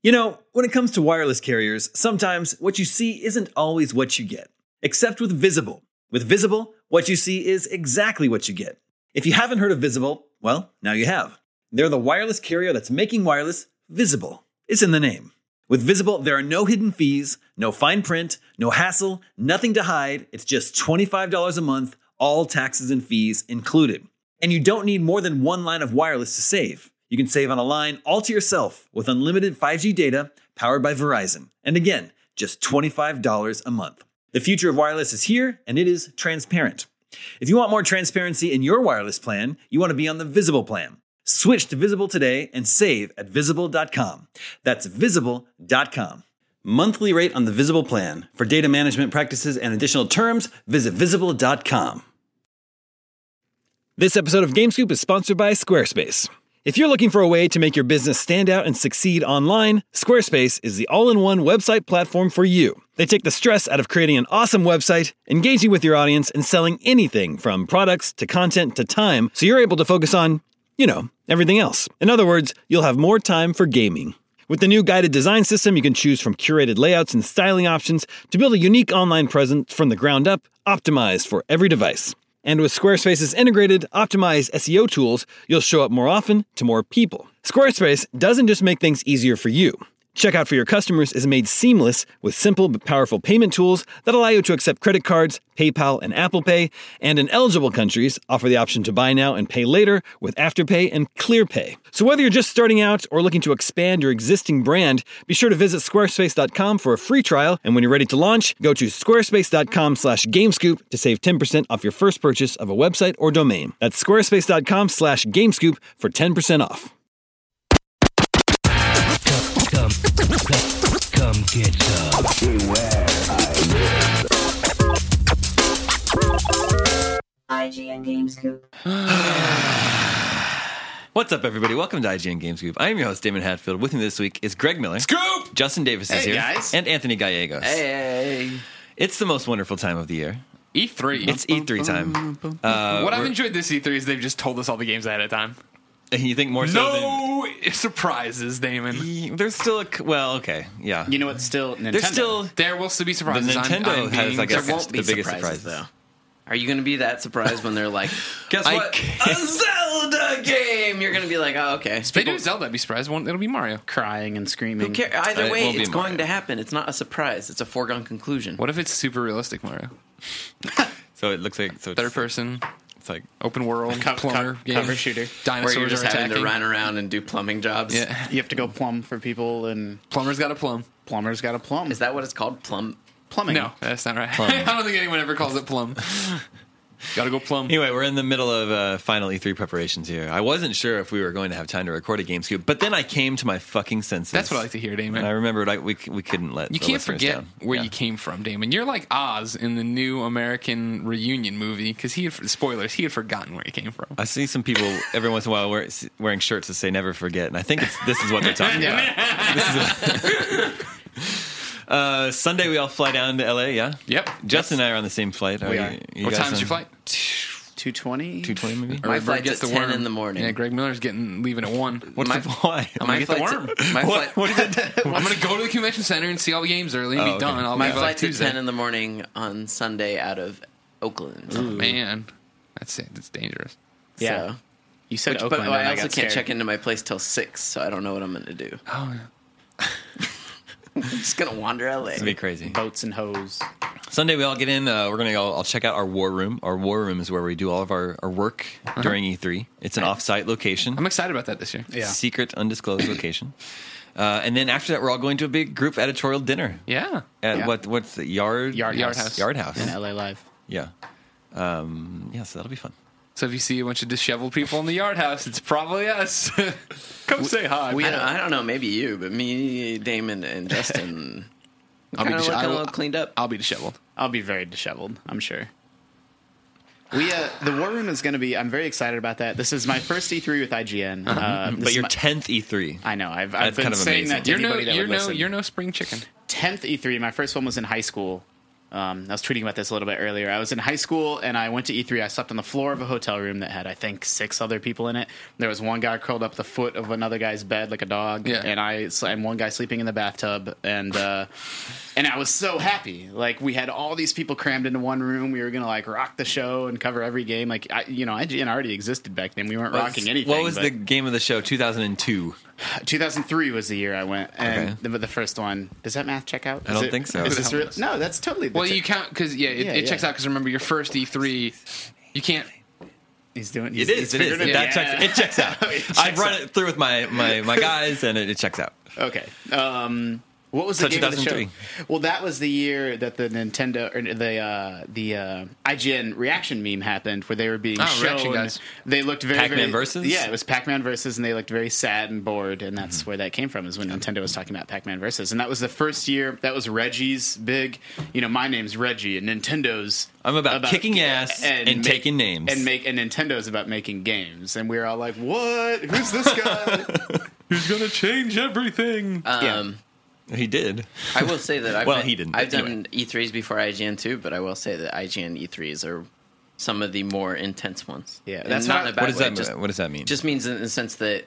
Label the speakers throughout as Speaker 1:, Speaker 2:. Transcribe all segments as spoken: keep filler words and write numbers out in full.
Speaker 1: You know, when it comes to wireless carriers, sometimes what you see isn't always what you get. Except with Visible. With Visible, what you see is exactly what you get. If you haven't heard of Visible, well, now you have. They're the wireless carrier that's making wireless visible. It's in the name. With Visible, there are no hidden fees, no fine print, no hassle, nothing to hide. It's just twenty-five dollars a month, all taxes and fees included. And you don't need more than one line of wireless to save. You can save on a line all to yourself with unlimited five G data powered by Verizon. And again, just twenty-five dollars a month. The future of wireless is here, and it is transparent. If you want more transparency in your wireless plan, you want to be on the Visible plan. Switch to Visible today and save at visible dot com. That's visible dot com. Monthly rate on the Visible plan. For data management practices and additional terms, visit visible dot com. This episode of GameScoop is sponsored by Squarespace. If you're looking for a way to make your business stand out and succeed online, Squarespace is the all-in-one website platform for you. They take the stress out of creating an awesome website, engaging with your audience, and selling anything from products to content to time, so you're able to focus on, you know, everything else. In other words, you'll have more time for gaming. With the new guided design system, you can choose from curated layouts and styling options to build a unique online presence from the ground up, optimized for every device. And with Squarespace's integrated, optimized S E O tools, you'll show up more often to more people. Squarespace doesn't just make things easier for you. Checkout for your customers is made seamless with simple but powerful payment tools that allow you to accept credit cards, PayPal, and Apple Pay, and in eligible countries, offer the option to buy now and pay later with Afterpay and ClearPay. So whether you're just starting out or looking to expand your existing brand, be sure to visit squarespace dot com for a free trial, and when you're ready to launch, go to squarespace dot com slash gamescoop to save ten percent off your first purchase of a website or domain. That's squarespace dot com slash gamescoop for ten percent off.
Speaker 2: Come, come, come get some.
Speaker 3: I G N GameScoop.
Speaker 1: What's up, everybody? Welcome to I G N GameScoop. I am your host, Damon Hatfield. With me this week is Greg Miller.
Speaker 4: Scoop!
Speaker 1: Justin Davis is
Speaker 4: Hey,
Speaker 1: here.
Speaker 4: guys.
Speaker 1: And Anthony Gallegos.
Speaker 4: Hey.
Speaker 1: It's the most wonderful time of the year.
Speaker 4: E three.
Speaker 1: It's E three time. Uh,
Speaker 4: what I've
Speaker 1: we're-
Speaker 4: enjoyed this E three is they've just told us all the games ahead of time.
Speaker 1: And you think more so
Speaker 4: No surprises, Damon.
Speaker 1: than... There's still a... Well, okay. Yeah.
Speaker 5: You know what's still Nintendo?
Speaker 1: There's still...
Speaker 4: There will still be surprises.
Speaker 1: The Nintendo
Speaker 4: I'm, I'm
Speaker 1: has,
Speaker 4: being
Speaker 1: I guess,
Speaker 6: There won't be
Speaker 1: the biggest
Speaker 6: surprises,
Speaker 1: surprises.
Speaker 6: though. Are you going to be that surprised when they're like,
Speaker 1: Guess
Speaker 6: I
Speaker 1: what?
Speaker 6: can't- a Zelda game? You're going to be like, oh, okay.
Speaker 4: If they do Zelda, I'd be surprised. Won't- It'll be Mario.
Speaker 5: crying and screaming.
Speaker 6: Who cares? Either
Speaker 1: It
Speaker 6: way,
Speaker 1: won't be
Speaker 6: it's
Speaker 1: Mario.
Speaker 6: going to happen. It's not a surprise. It's a foregone conclusion.
Speaker 4: What if it's super realistic Mario?
Speaker 1: So it looks like... So it's,
Speaker 4: Third person,
Speaker 1: It's like...
Speaker 4: open world,
Speaker 5: Co-
Speaker 4: plumber,
Speaker 5: co-
Speaker 4: game.
Speaker 5: cover shooter.
Speaker 4: Dinosaurs
Speaker 6: Where you're just
Speaker 4: are
Speaker 6: having
Speaker 4: attacking.
Speaker 6: to run around and do plumbing jobs.
Speaker 4: Yeah.
Speaker 5: You have to go plumb for people, and
Speaker 4: Plumber's got a plum.
Speaker 5: plumber's got a plumb.
Speaker 6: Is that what it's called? Plum?
Speaker 5: plumbing?
Speaker 4: No, that's not right.
Speaker 1: Plum.
Speaker 4: I don't think anyone ever calls it plum. Gotta go plum.
Speaker 1: Anyway, we're in the middle of uh, final E three preparations here. I wasn't sure if we were going to have time to record a GameScoop, but then I came to my fucking senses.
Speaker 4: That's what I like to hear, Damon.
Speaker 1: And I remembered I, we we couldn't let
Speaker 4: You
Speaker 1: the
Speaker 4: can't
Speaker 1: listeners
Speaker 4: forget
Speaker 1: down.
Speaker 4: where
Speaker 1: Yeah.
Speaker 4: you came from, Damon. You're like Oz in the new American Reunion movie because he had, spoilers, he had forgotten where he came from.
Speaker 1: I see some people every once in a while wear, wearing shirts that say "Never Forget," and I think it's, this is what they're talking about. This is a- uh, Sunday, we all fly down to L A. Yeah.
Speaker 4: Yep.
Speaker 1: Justin and I are on the same flight.
Speaker 5: We
Speaker 1: you-
Speaker 5: are.
Speaker 1: you
Speaker 4: What
Speaker 1: guys
Speaker 4: time's
Speaker 1: on
Speaker 4: your flight?
Speaker 5: two twenty.
Speaker 1: two twenty maybe.
Speaker 6: My
Speaker 4: Or
Speaker 6: flight's
Speaker 4: gets
Speaker 6: at
Speaker 4: the
Speaker 6: ten
Speaker 4: worm.
Speaker 6: in the morning.
Speaker 4: Yeah, Greg Miller's getting leaving at one.
Speaker 1: What's
Speaker 6: my-
Speaker 1: the why?
Speaker 4: I'm
Speaker 6: My
Speaker 4: gonna get the
Speaker 6: flight's
Speaker 4: worm.
Speaker 6: at- my
Speaker 1: What,
Speaker 6: flight-
Speaker 1: what did it?
Speaker 4: I'm gonna go to the convention center and see all the games early and
Speaker 1: Oh,
Speaker 4: be
Speaker 1: okay.
Speaker 4: done. I'll
Speaker 6: My
Speaker 4: leave like
Speaker 6: flight's at
Speaker 4: Tuesday.
Speaker 6: ten in the morning on Sunday out of Oakland.
Speaker 4: Oh, man, that's it. That's dangerous.
Speaker 5: Yeah.
Speaker 6: So-
Speaker 5: You said
Speaker 6: Which,
Speaker 5: Oakland.
Speaker 6: but
Speaker 5: and
Speaker 6: I also
Speaker 5: got
Speaker 6: can't
Speaker 5: scared.
Speaker 6: check into my place till six, so I don't know what I'm going to do.
Speaker 4: Oh, yeah.
Speaker 6: I'm just going to wander L A.
Speaker 1: It's gonna be crazy.
Speaker 5: boats and hose.
Speaker 1: Sunday, we all get in. Uh, we're gonna go. I'll check out our war room. Our war room is where we do all of our, our work during E three. It's an off-site location.
Speaker 4: I'm excited about that this year.
Speaker 5: Yeah.
Speaker 1: Secret, undisclosed location. Uh, and then after that, we're all going to a big group editorial dinner
Speaker 4: Yeah.
Speaker 1: at
Speaker 5: Yeah.
Speaker 1: what? What's the yard?
Speaker 5: Yard
Speaker 4: Yard
Speaker 5: House.
Speaker 4: House.
Speaker 1: Yard House.
Speaker 5: In L A Live.
Speaker 1: Yeah. Um, yeah. So that'll be fun.
Speaker 4: So if you see a bunch of disheveled people in the yard house, it's probably us. Come say hi.
Speaker 6: I, don't, I don't know, maybe you, but me, Damon, and Justin
Speaker 4: I'll be
Speaker 6: kind of
Speaker 4: dis-
Speaker 6: looking
Speaker 4: I
Speaker 6: a
Speaker 4: will-
Speaker 6: little cleaned up.
Speaker 4: I'll be disheveled.
Speaker 5: I'll be very disheveled, I'm sure. We uh, the war room is going to be. I'm very excited about that. This is my first E three with I G N. Uh, this
Speaker 1: But
Speaker 5: is
Speaker 1: your
Speaker 5: my-
Speaker 1: tenth E three.
Speaker 5: I know. I've,
Speaker 1: That's
Speaker 5: I've been
Speaker 1: kind of
Speaker 5: saying
Speaker 1: amazing.
Speaker 5: that to
Speaker 4: You're no,
Speaker 5: anybody that
Speaker 4: you're
Speaker 5: would
Speaker 4: no,
Speaker 5: listen.
Speaker 4: you're no spring chicken.
Speaker 5: tenth E three. My first one was in high school. Um, I was tweeting about this a little bit earlier. I was in high school and I went to E three. I slept on the floor of a hotel room that had, I think, six other people in it. There was one guy curled up the foot of another guy's bed like a dog,
Speaker 4: Yeah.
Speaker 5: and I and one guy sleeping in the bathtub, and uh, and I was so happy. Like we had all these people crammed into one room. We were gonna like rock the show and cover every game. Like I, you know, I G N already existed back then. We weren't rocking anything.
Speaker 1: What was
Speaker 5: but
Speaker 1: the game of the show? two thousand two.
Speaker 5: two thousand three was the year I went, and
Speaker 1: Okay.
Speaker 5: the, the first one. Does that math check out?
Speaker 1: I
Speaker 5: Is
Speaker 1: don't
Speaker 5: it-
Speaker 1: think so.
Speaker 5: Is
Speaker 4: Who the
Speaker 5: this
Speaker 4: hell
Speaker 5: real?
Speaker 4: knows?
Speaker 5: No, that's totally.
Speaker 4: Well,
Speaker 5: that's
Speaker 4: you
Speaker 5: it.
Speaker 4: count because yeah, it,
Speaker 5: Yeah,
Speaker 4: it
Speaker 5: yeah.
Speaker 4: checks out because remember your first E three, you can't.
Speaker 5: He's doing.
Speaker 1: It
Speaker 5: He's,
Speaker 1: is.
Speaker 5: he's
Speaker 1: It is.
Speaker 5: figuring
Speaker 1: That
Speaker 5: yeah.
Speaker 1: checks, it checks out.
Speaker 5: It checks
Speaker 1: I've run
Speaker 5: out.
Speaker 1: it through with my, my, my guys, and it, it checks out.
Speaker 5: Okay. Um, what was the
Speaker 1: So
Speaker 5: game of the show?
Speaker 1: two thousand three.
Speaker 5: Well, that was the year that the Nintendo or the uh, the uh, I G N reaction meme happened, where they were being
Speaker 4: Oh,
Speaker 5: shown.
Speaker 4: reaction guys.
Speaker 5: They looked very
Speaker 1: Pac-Man
Speaker 5: very,
Speaker 1: Versus?
Speaker 5: Yeah, it was Pac-Man Versus, and they looked very sad and bored, and
Speaker 1: Mm-hmm.
Speaker 5: that's where that came from. Is when Nintendo was talking about Pac-Man Versus, and that was the first year. That was Reggie's big. You know, my name's Reggie, and Nintendo's.
Speaker 1: I'm about kicking ass and
Speaker 5: make-
Speaker 1: taking names.
Speaker 5: and make and Nintendo's about making games, and we were all like, "What? Who's this guy?"
Speaker 4: Who's gonna change everything?
Speaker 6: Um,
Speaker 1: He did.
Speaker 6: I will say that I've
Speaker 1: Well,
Speaker 6: been-
Speaker 1: he didn't,
Speaker 6: I've
Speaker 1: but
Speaker 6: done
Speaker 1: anyway.
Speaker 6: E threes before I G N too, but I will say that I G N E threes are some of the more intense ones.
Speaker 5: Yeah,
Speaker 6: And
Speaker 5: that's
Speaker 6: not
Speaker 5: what
Speaker 6: in
Speaker 5: I-
Speaker 6: a bad
Speaker 1: What does
Speaker 6: way.
Speaker 1: that
Speaker 6: Just,
Speaker 1: What does that mean?
Speaker 6: just means in the sense that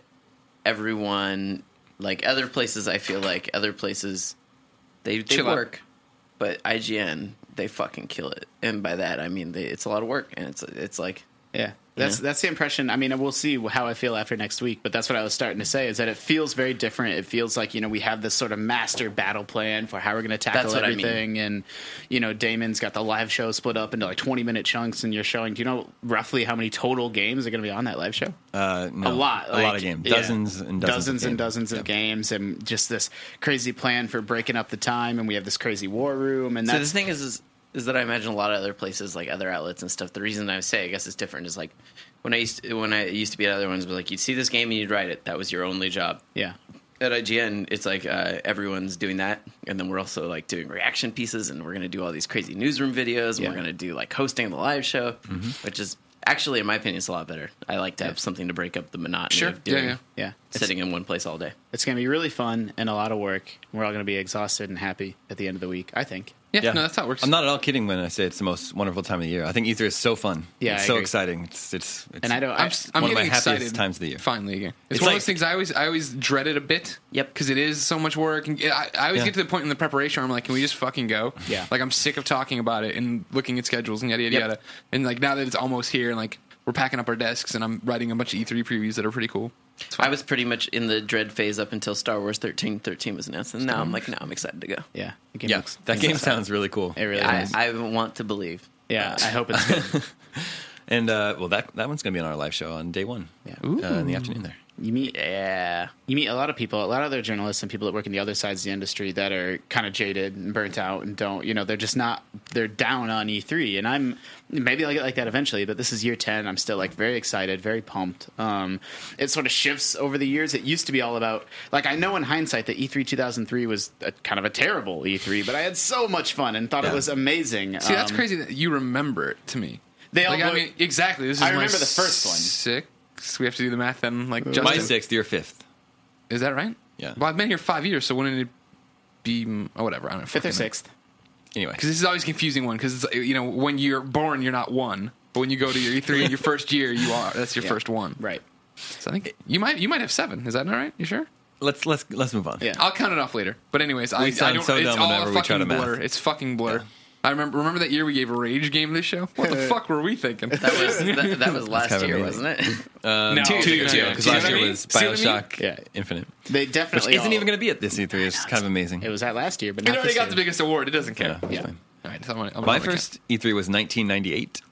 Speaker 6: everyone, like other places, I feel like other places, they they
Speaker 4: Chill out.
Speaker 6: work, but I G N they fucking kill it, and by that I mean they, it's a lot of work, and it's it's like
Speaker 5: Yeah, that's
Speaker 6: Yeah.
Speaker 5: that's the impression. I mean, we'll see how I feel after next week, but that's what I was starting to say. Is that it feels very different. It feels like, you know, we have this sort of master battle plan for how we're going to tackle
Speaker 6: That's what I mean.
Speaker 5: everything, and you know, Damon's got the live show split up into like twenty minute chunks, and you're showing. Do you know roughly how many total games are going to be on that live show?
Speaker 1: uh, no,
Speaker 5: A lot,
Speaker 1: a lot
Speaker 5: like,
Speaker 1: of games,
Speaker 5: yeah.
Speaker 1: dozens and dozens,
Speaker 5: dozens
Speaker 1: of
Speaker 5: and
Speaker 1: games.
Speaker 5: dozens of
Speaker 1: Yep.
Speaker 5: games, and just this crazy plan for breaking up the time. And we have this crazy war room, and
Speaker 6: So the
Speaker 5: that's
Speaker 6: thing is, is, is that I imagine a lot of other places, like other outlets and stuff. The reason I say, I guess, it's different is like when I used to, when I used to be at other ones, but like you'd see this game and you'd write it. That was your only job.
Speaker 5: yeah.
Speaker 6: At I G N, it's like uh, everyone's doing that, and then we're also like doing reaction pieces, and we're going to do all these crazy newsroom videos, and
Speaker 5: Yeah.
Speaker 6: we're going to do like hosting the live show, which is actually, in my opinion, it's a lot better. I like to have something to break up the monotony
Speaker 4: Sure.
Speaker 6: of doing
Speaker 4: Yeah, yeah.
Speaker 5: Yeah, it's,
Speaker 6: sitting in one place all day.
Speaker 5: it's going to be really fun and a lot of work. We're all going to be exhausted and happy at the end of the week, I think.
Speaker 4: Yeah, no, that's how it works.
Speaker 1: I'm not at all kidding when I say it's the most wonderful time of the year. I think E three is so fun.
Speaker 5: Yeah,
Speaker 1: it's
Speaker 5: I
Speaker 1: so
Speaker 5: agree.
Speaker 1: exciting. It's it's, it's
Speaker 5: And I don't.
Speaker 4: I'm,
Speaker 5: I,
Speaker 4: s- I'm
Speaker 1: one of my
Speaker 4: getting
Speaker 1: happiest
Speaker 4: excited
Speaker 1: times of the year.
Speaker 4: Finally again. It's,
Speaker 1: It's
Speaker 4: one
Speaker 1: like-
Speaker 4: of those things I always I always dreaded a bit.
Speaker 6: Yep.
Speaker 4: Because it is so much work, and I, I always
Speaker 1: Yeah.
Speaker 4: get to the point in the preparation where I'm like, can we just fucking go?
Speaker 5: Yeah.
Speaker 4: Like I'm sick of talking about it and looking at schedules and yada yada
Speaker 6: Yep.
Speaker 4: yada. And like now that it's almost here, and like we're packing up our desks, and I'm writing a bunch of E three previews that are pretty cool. It's fun.
Speaker 6: I was pretty much in the dread phase up until Star Wars thirteen thirteen was announced, and now I'm like, now I'm excited to go.
Speaker 5: yeah, the game
Speaker 1: yeah,
Speaker 5: looks-
Speaker 1: that game
Speaker 5: looks-
Speaker 1: sounds really cool.
Speaker 5: It really
Speaker 6: I,
Speaker 5: is.
Speaker 6: I want to believe.
Speaker 5: Yeah, I hope it's good.
Speaker 1: And uh, well, that that one's gonna be on our live show on day one.
Speaker 5: Yeah.
Speaker 1: uh, in the afternoon there.
Speaker 5: You meet
Speaker 6: Yeah.
Speaker 5: you meet a lot of people, a lot of other journalists and people that work in the other sides of the industry that are kind of jaded and burnt out and don't, you know, they're just not, they're down on E three. And I'm, maybe I'll get like that eventually, but this is year ten. I'm still like very excited, very pumped. Um, it sort of shifts over the years. It used to be all about, like, I know in hindsight that E three two thousand three was a, kind of a terrible E three, but I had so much fun and thought it
Speaker 1: Yeah.
Speaker 5: was amazing.
Speaker 4: See, that's
Speaker 5: Um,
Speaker 4: crazy that you remember it to me.
Speaker 5: They all
Speaker 4: like, I
Speaker 5: go-
Speaker 4: mean, exactly. This is
Speaker 5: I
Speaker 4: my
Speaker 5: remember the first one.
Speaker 4: Sixth. We have to do the math then. Like, Justin,
Speaker 1: My sixth, your fifth.
Speaker 4: is that right?
Speaker 1: Yeah.
Speaker 4: Well, I've been here five years, so wouldn't it be? mm, Oh, whatever. I don't know.
Speaker 5: Fifth or sixth.
Speaker 1: Anyway,
Speaker 4: Because this is always a confusing one. Because you know, when you're born, you're not one, but when you go to your E three in your first year, you are. That's your
Speaker 5: Yeah.
Speaker 4: first one.
Speaker 5: Right.
Speaker 4: So I think you might you might have seven. Is that not right? You sure?
Speaker 1: let's let's let's move on.
Speaker 5: Yeah.
Speaker 4: I'll count it off later. But anyways, I, I
Speaker 1: sound
Speaker 4: don't.
Speaker 1: so
Speaker 4: it's
Speaker 1: dumb
Speaker 4: all
Speaker 1: whenever
Speaker 4: a
Speaker 1: we
Speaker 4: fucking
Speaker 1: try to math.
Speaker 4: blur. It's fucking blur. I remember remember that year we gave a Rage game this show. What the fuck were we thinking?
Speaker 6: That was that, that was last
Speaker 1: kind of
Speaker 6: year,
Speaker 1: amazing.
Speaker 6: wasn't it?
Speaker 1: Um,
Speaker 5: No.
Speaker 1: two,
Speaker 5: Two,
Speaker 1: two,
Speaker 5: two,
Speaker 1: because
Speaker 4: See
Speaker 1: last
Speaker 4: what I
Speaker 1: year
Speaker 4: mean?
Speaker 1: was
Speaker 4: See what I mean?
Speaker 1: Bioshock
Speaker 5: Yeah.
Speaker 1: Infinite,
Speaker 5: They
Speaker 1: which
Speaker 5: definitely
Speaker 1: isn't
Speaker 5: all-
Speaker 1: even going to be at this E three. It's kind of amazing.
Speaker 5: It was that last year, but
Speaker 4: It
Speaker 5: not
Speaker 4: already
Speaker 5: this
Speaker 4: got
Speaker 5: year.
Speaker 4: the biggest award. It doesn't
Speaker 1: yeah,
Speaker 4: care.
Speaker 1: it's
Speaker 5: Yeah.
Speaker 1: fine.
Speaker 4: All right, so I'm gonna, I'm
Speaker 1: My
Speaker 4: gonna
Speaker 1: first E three was nineteen ninety-eight.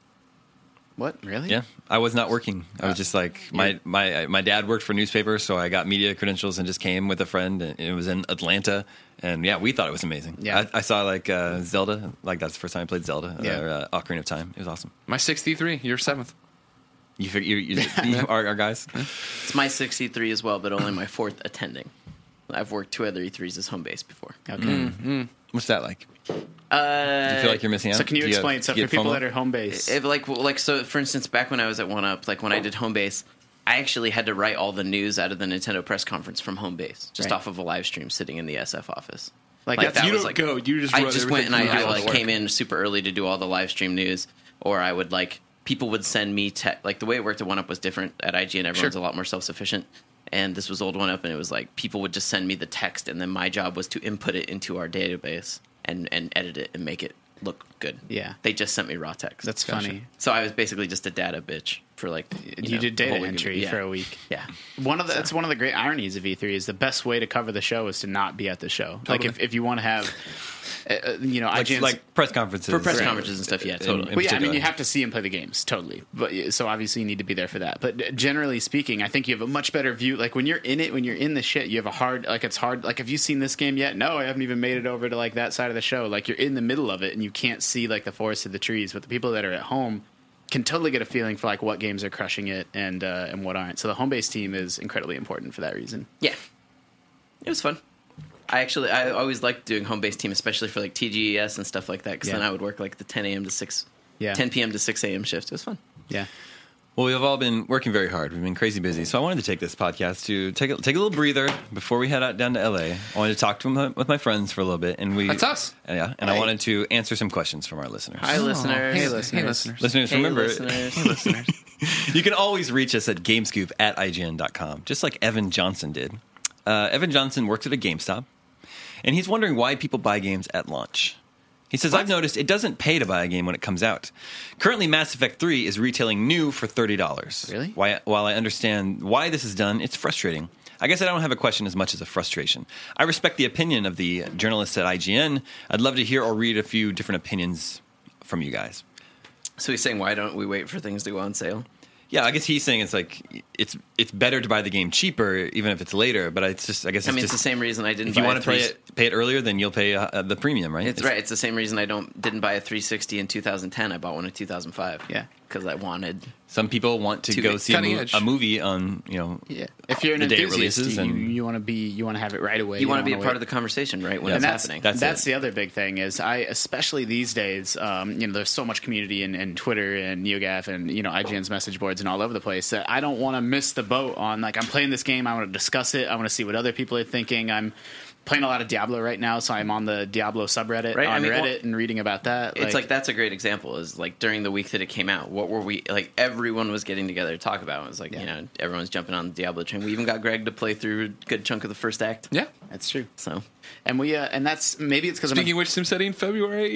Speaker 5: What? Really?
Speaker 1: Yeah, I was not working. I was just like my my my dad worked for newspapers, so I got media credentials and just came with a friend. And it was in Atlanta, and yeah, we thought it was amazing.
Speaker 5: Yeah.
Speaker 1: I, I saw like uh, Zelda. Like that's the first time I played Zelda.
Speaker 5: Yeah.
Speaker 1: Or, uh, Ocarina of Time. It was awesome.
Speaker 4: My sixty-three. You're seventh.
Speaker 1: You figure you, you, you are our guys.
Speaker 6: It's my sixty-three as well, but only my fourth attending. I've worked two other E threes as home base before.
Speaker 5: Okay.
Speaker 1: What's that like?
Speaker 6: Uh,
Speaker 1: Do you feel like you're missing out?
Speaker 5: So can you
Speaker 1: Do have-
Speaker 5: explain? So
Speaker 1: do you
Speaker 5: for
Speaker 1: get
Speaker 5: people
Speaker 1: FOMO?
Speaker 5: that are home base,
Speaker 6: If like like so, for instance, back when I was at One Up, like when I did home base, I actually had to write all the news out of the Nintendo press conference from home base, just
Speaker 5: Right.
Speaker 6: off of a live stream sitting in the S F office.
Speaker 5: Like,
Speaker 6: Like,
Speaker 5: that's
Speaker 6: that
Speaker 4: you
Speaker 6: was
Speaker 4: don't
Speaker 6: like
Speaker 4: go. You just
Speaker 6: I
Speaker 4: run
Speaker 6: just went and
Speaker 4: everything
Speaker 6: I,
Speaker 4: through
Speaker 6: I
Speaker 4: all the
Speaker 6: like
Speaker 4: work.
Speaker 6: came in super early to do all the live stream news, or I would like people would send me te- like the way it worked at one up was different at I G N. Everyone's
Speaker 4: Sure.
Speaker 6: a lot more self sufficient, and this was old one up, and it was like people would just send me the text, and then my job was to input it into our database and and edit it and make it look good.
Speaker 5: Yeah.
Speaker 6: They just sent me raw text.
Speaker 5: That's
Speaker 4: Gotcha.
Speaker 5: funny.
Speaker 6: So I was basically just a data bitch for like
Speaker 5: You,
Speaker 6: know,
Speaker 5: did
Speaker 6: a
Speaker 5: data
Speaker 6: whole week of-
Speaker 5: entry
Speaker 6: yeah.
Speaker 5: for a week.
Speaker 6: Yeah.
Speaker 5: One of the that's one of the great ironies of E three is the best way to cover the show is to not be at the show. Like
Speaker 4: Totally.
Speaker 5: if, if you want to have, uh, you know,
Speaker 1: Like,
Speaker 5: I G N's
Speaker 1: like press conferences.
Speaker 6: For press
Speaker 1: Right.
Speaker 6: conferences and stuff, yeah,
Speaker 1: In-
Speaker 6: totally.
Speaker 1: in
Speaker 5: Well, yeah, I mean,
Speaker 1: particular.
Speaker 5: you have to see him play the games, totally. But so obviously, you need to be there for that. But generally speaking, I think you have a much better view. Like when you're in it, when you're in the shit, you have a hard. Like it's hard. Like have you seen this game yet? No, I haven't even made it over to like that side of the show. Like you're in the middle of it, and you can't see like the forest of the trees. But the people that are at home can totally get a feeling for like what games are crushing it and uh, and what aren't. So the home base team is incredibly important for that reason.
Speaker 6: Yeah, it was fun. I actually, I always liked doing home based team, especially for like T G E S and stuff like that. Because
Speaker 5: Yeah.
Speaker 6: then I would work like the ten a.m. to six,
Speaker 5: Yeah.
Speaker 6: ten p.m. to six a.m. shift. It was fun.
Speaker 5: Yeah.
Speaker 1: Well, we've all been working very hard. We've been crazy busy. So I wanted to take this podcast to take a, take a little breather before we head out down to L A. I wanted to talk to my, with my friends for a little bit, and we
Speaker 4: That's us.
Speaker 1: Yeah, and I
Speaker 5: Hey.
Speaker 1: wanted to answer some questions from our listeners.
Speaker 6: Hi, listeners.
Speaker 4: Hey,
Speaker 5: Hey,
Speaker 4: listeners. Hey, listeners.
Speaker 1: Listeners,
Speaker 6: Hey,
Speaker 1: remember,
Speaker 6: listeners.
Speaker 4: Hey, listeners.
Speaker 1: you can always reach us at gamescoop at I G N dot com, just like Evan Johnson did. Uh, Evan Johnson works at a GameStop, and he's wondering why people buy games at launch. He says, I've noticed it doesn't pay to buy a game when it comes out. Currently, Mass Effect three is retailing new for thirty dollars.
Speaker 5: Really?
Speaker 1: Why, while I understand why this is done, it's frustrating. I guess I don't have a question as much as a frustration. I respect the opinion of the journalists at I G N. I'd love to hear or read a few different opinions from you guys.
Speaker 6: So he's saying, why don't we wait for things to go on sale?
Speaker 1: Yeah, I guess he's saying it's like it's it's better to buy the game cheaper, even if it's later. But it's just I guess
Speaker 6: I
Speaker 1: it's
Speaker 6: mean, it's
Speaker 1: just,
Speaker 6: the same reason I didn't.
Speaker 1: if you
Speaker 6: buy
Speaker 1: want
Speaker 6: a
Speaker 1: to pay
Speaker 6: three-
Speaker 1: it pay it earlier, then you'll pay uh, the premium, right?
Speaker 6: It's right. It's the same reason I don't didn't buy a three sixty in two thousand ten. I bought one in two thousand five.
Speaker 5: Yeah.
Speaker 6: because I wanted.
Speaker 1: Some people want to
Speaker 6: Too
Speaker 1: go see a,
Speaker 4: cutting
Speaker 1: mo-
Speaker 4: edge.
Speaker 1: a movie on you know
Speaker 5: Yeah. If you're an
Speaker 1: the day it
Speaker 5: enthusiast,
Speaker 1: releases,
Speaker 5: you,
Speaker 1: and
Speaker 5: you want to be you want to have it right away.
Speaker 6: You want to be a
Speaker 5: don't
Speaker 6: part
Speaker 5: wanna
Speaker 6: of the conversation, right? When
Speaker 1: Yeah.
Speaker 6: it's
Speaker 5: and that's,
Speaker 6: happening.
Speaker 1: That's
Speaker 5: That's
Speaker 1: it.
Speaker 5: the other big thing is I, especially these days, um, you know, there's so much community in, in Twitter and NeoGAF and, you know, I G N's message boards and all over the place that I don't want to miss the boat on, like, I'm playing this game. I want to discuss it. I want to see what other people are thinking. I'm playing a lot of Diablo right now, so I'm on the Diablo subreddit
Speaker 6: Right,
Speaker 5: on
Speaker 6: I mean,
Speaker 5: Reddit
Speaker 6: well,
Speaker 5: and reading about that.
Speaker 6: It's like that's a great example. Is like during the week that it came out, what were we like? Everyone was getting together to talk about. It was like
Speaker 5: Yeah.
Speaker 6: you know everyone's jumping on the Diablo train. We even got Greg to play through a good chunk of the first act.
Speaker 4: Yeah.
Speaker 5: That's true.
Speaker 6: So
Speaker 5: And we, uh, and that's, maybe it's because I'm a
Speaker 4: Speaking of which, SimCity in February.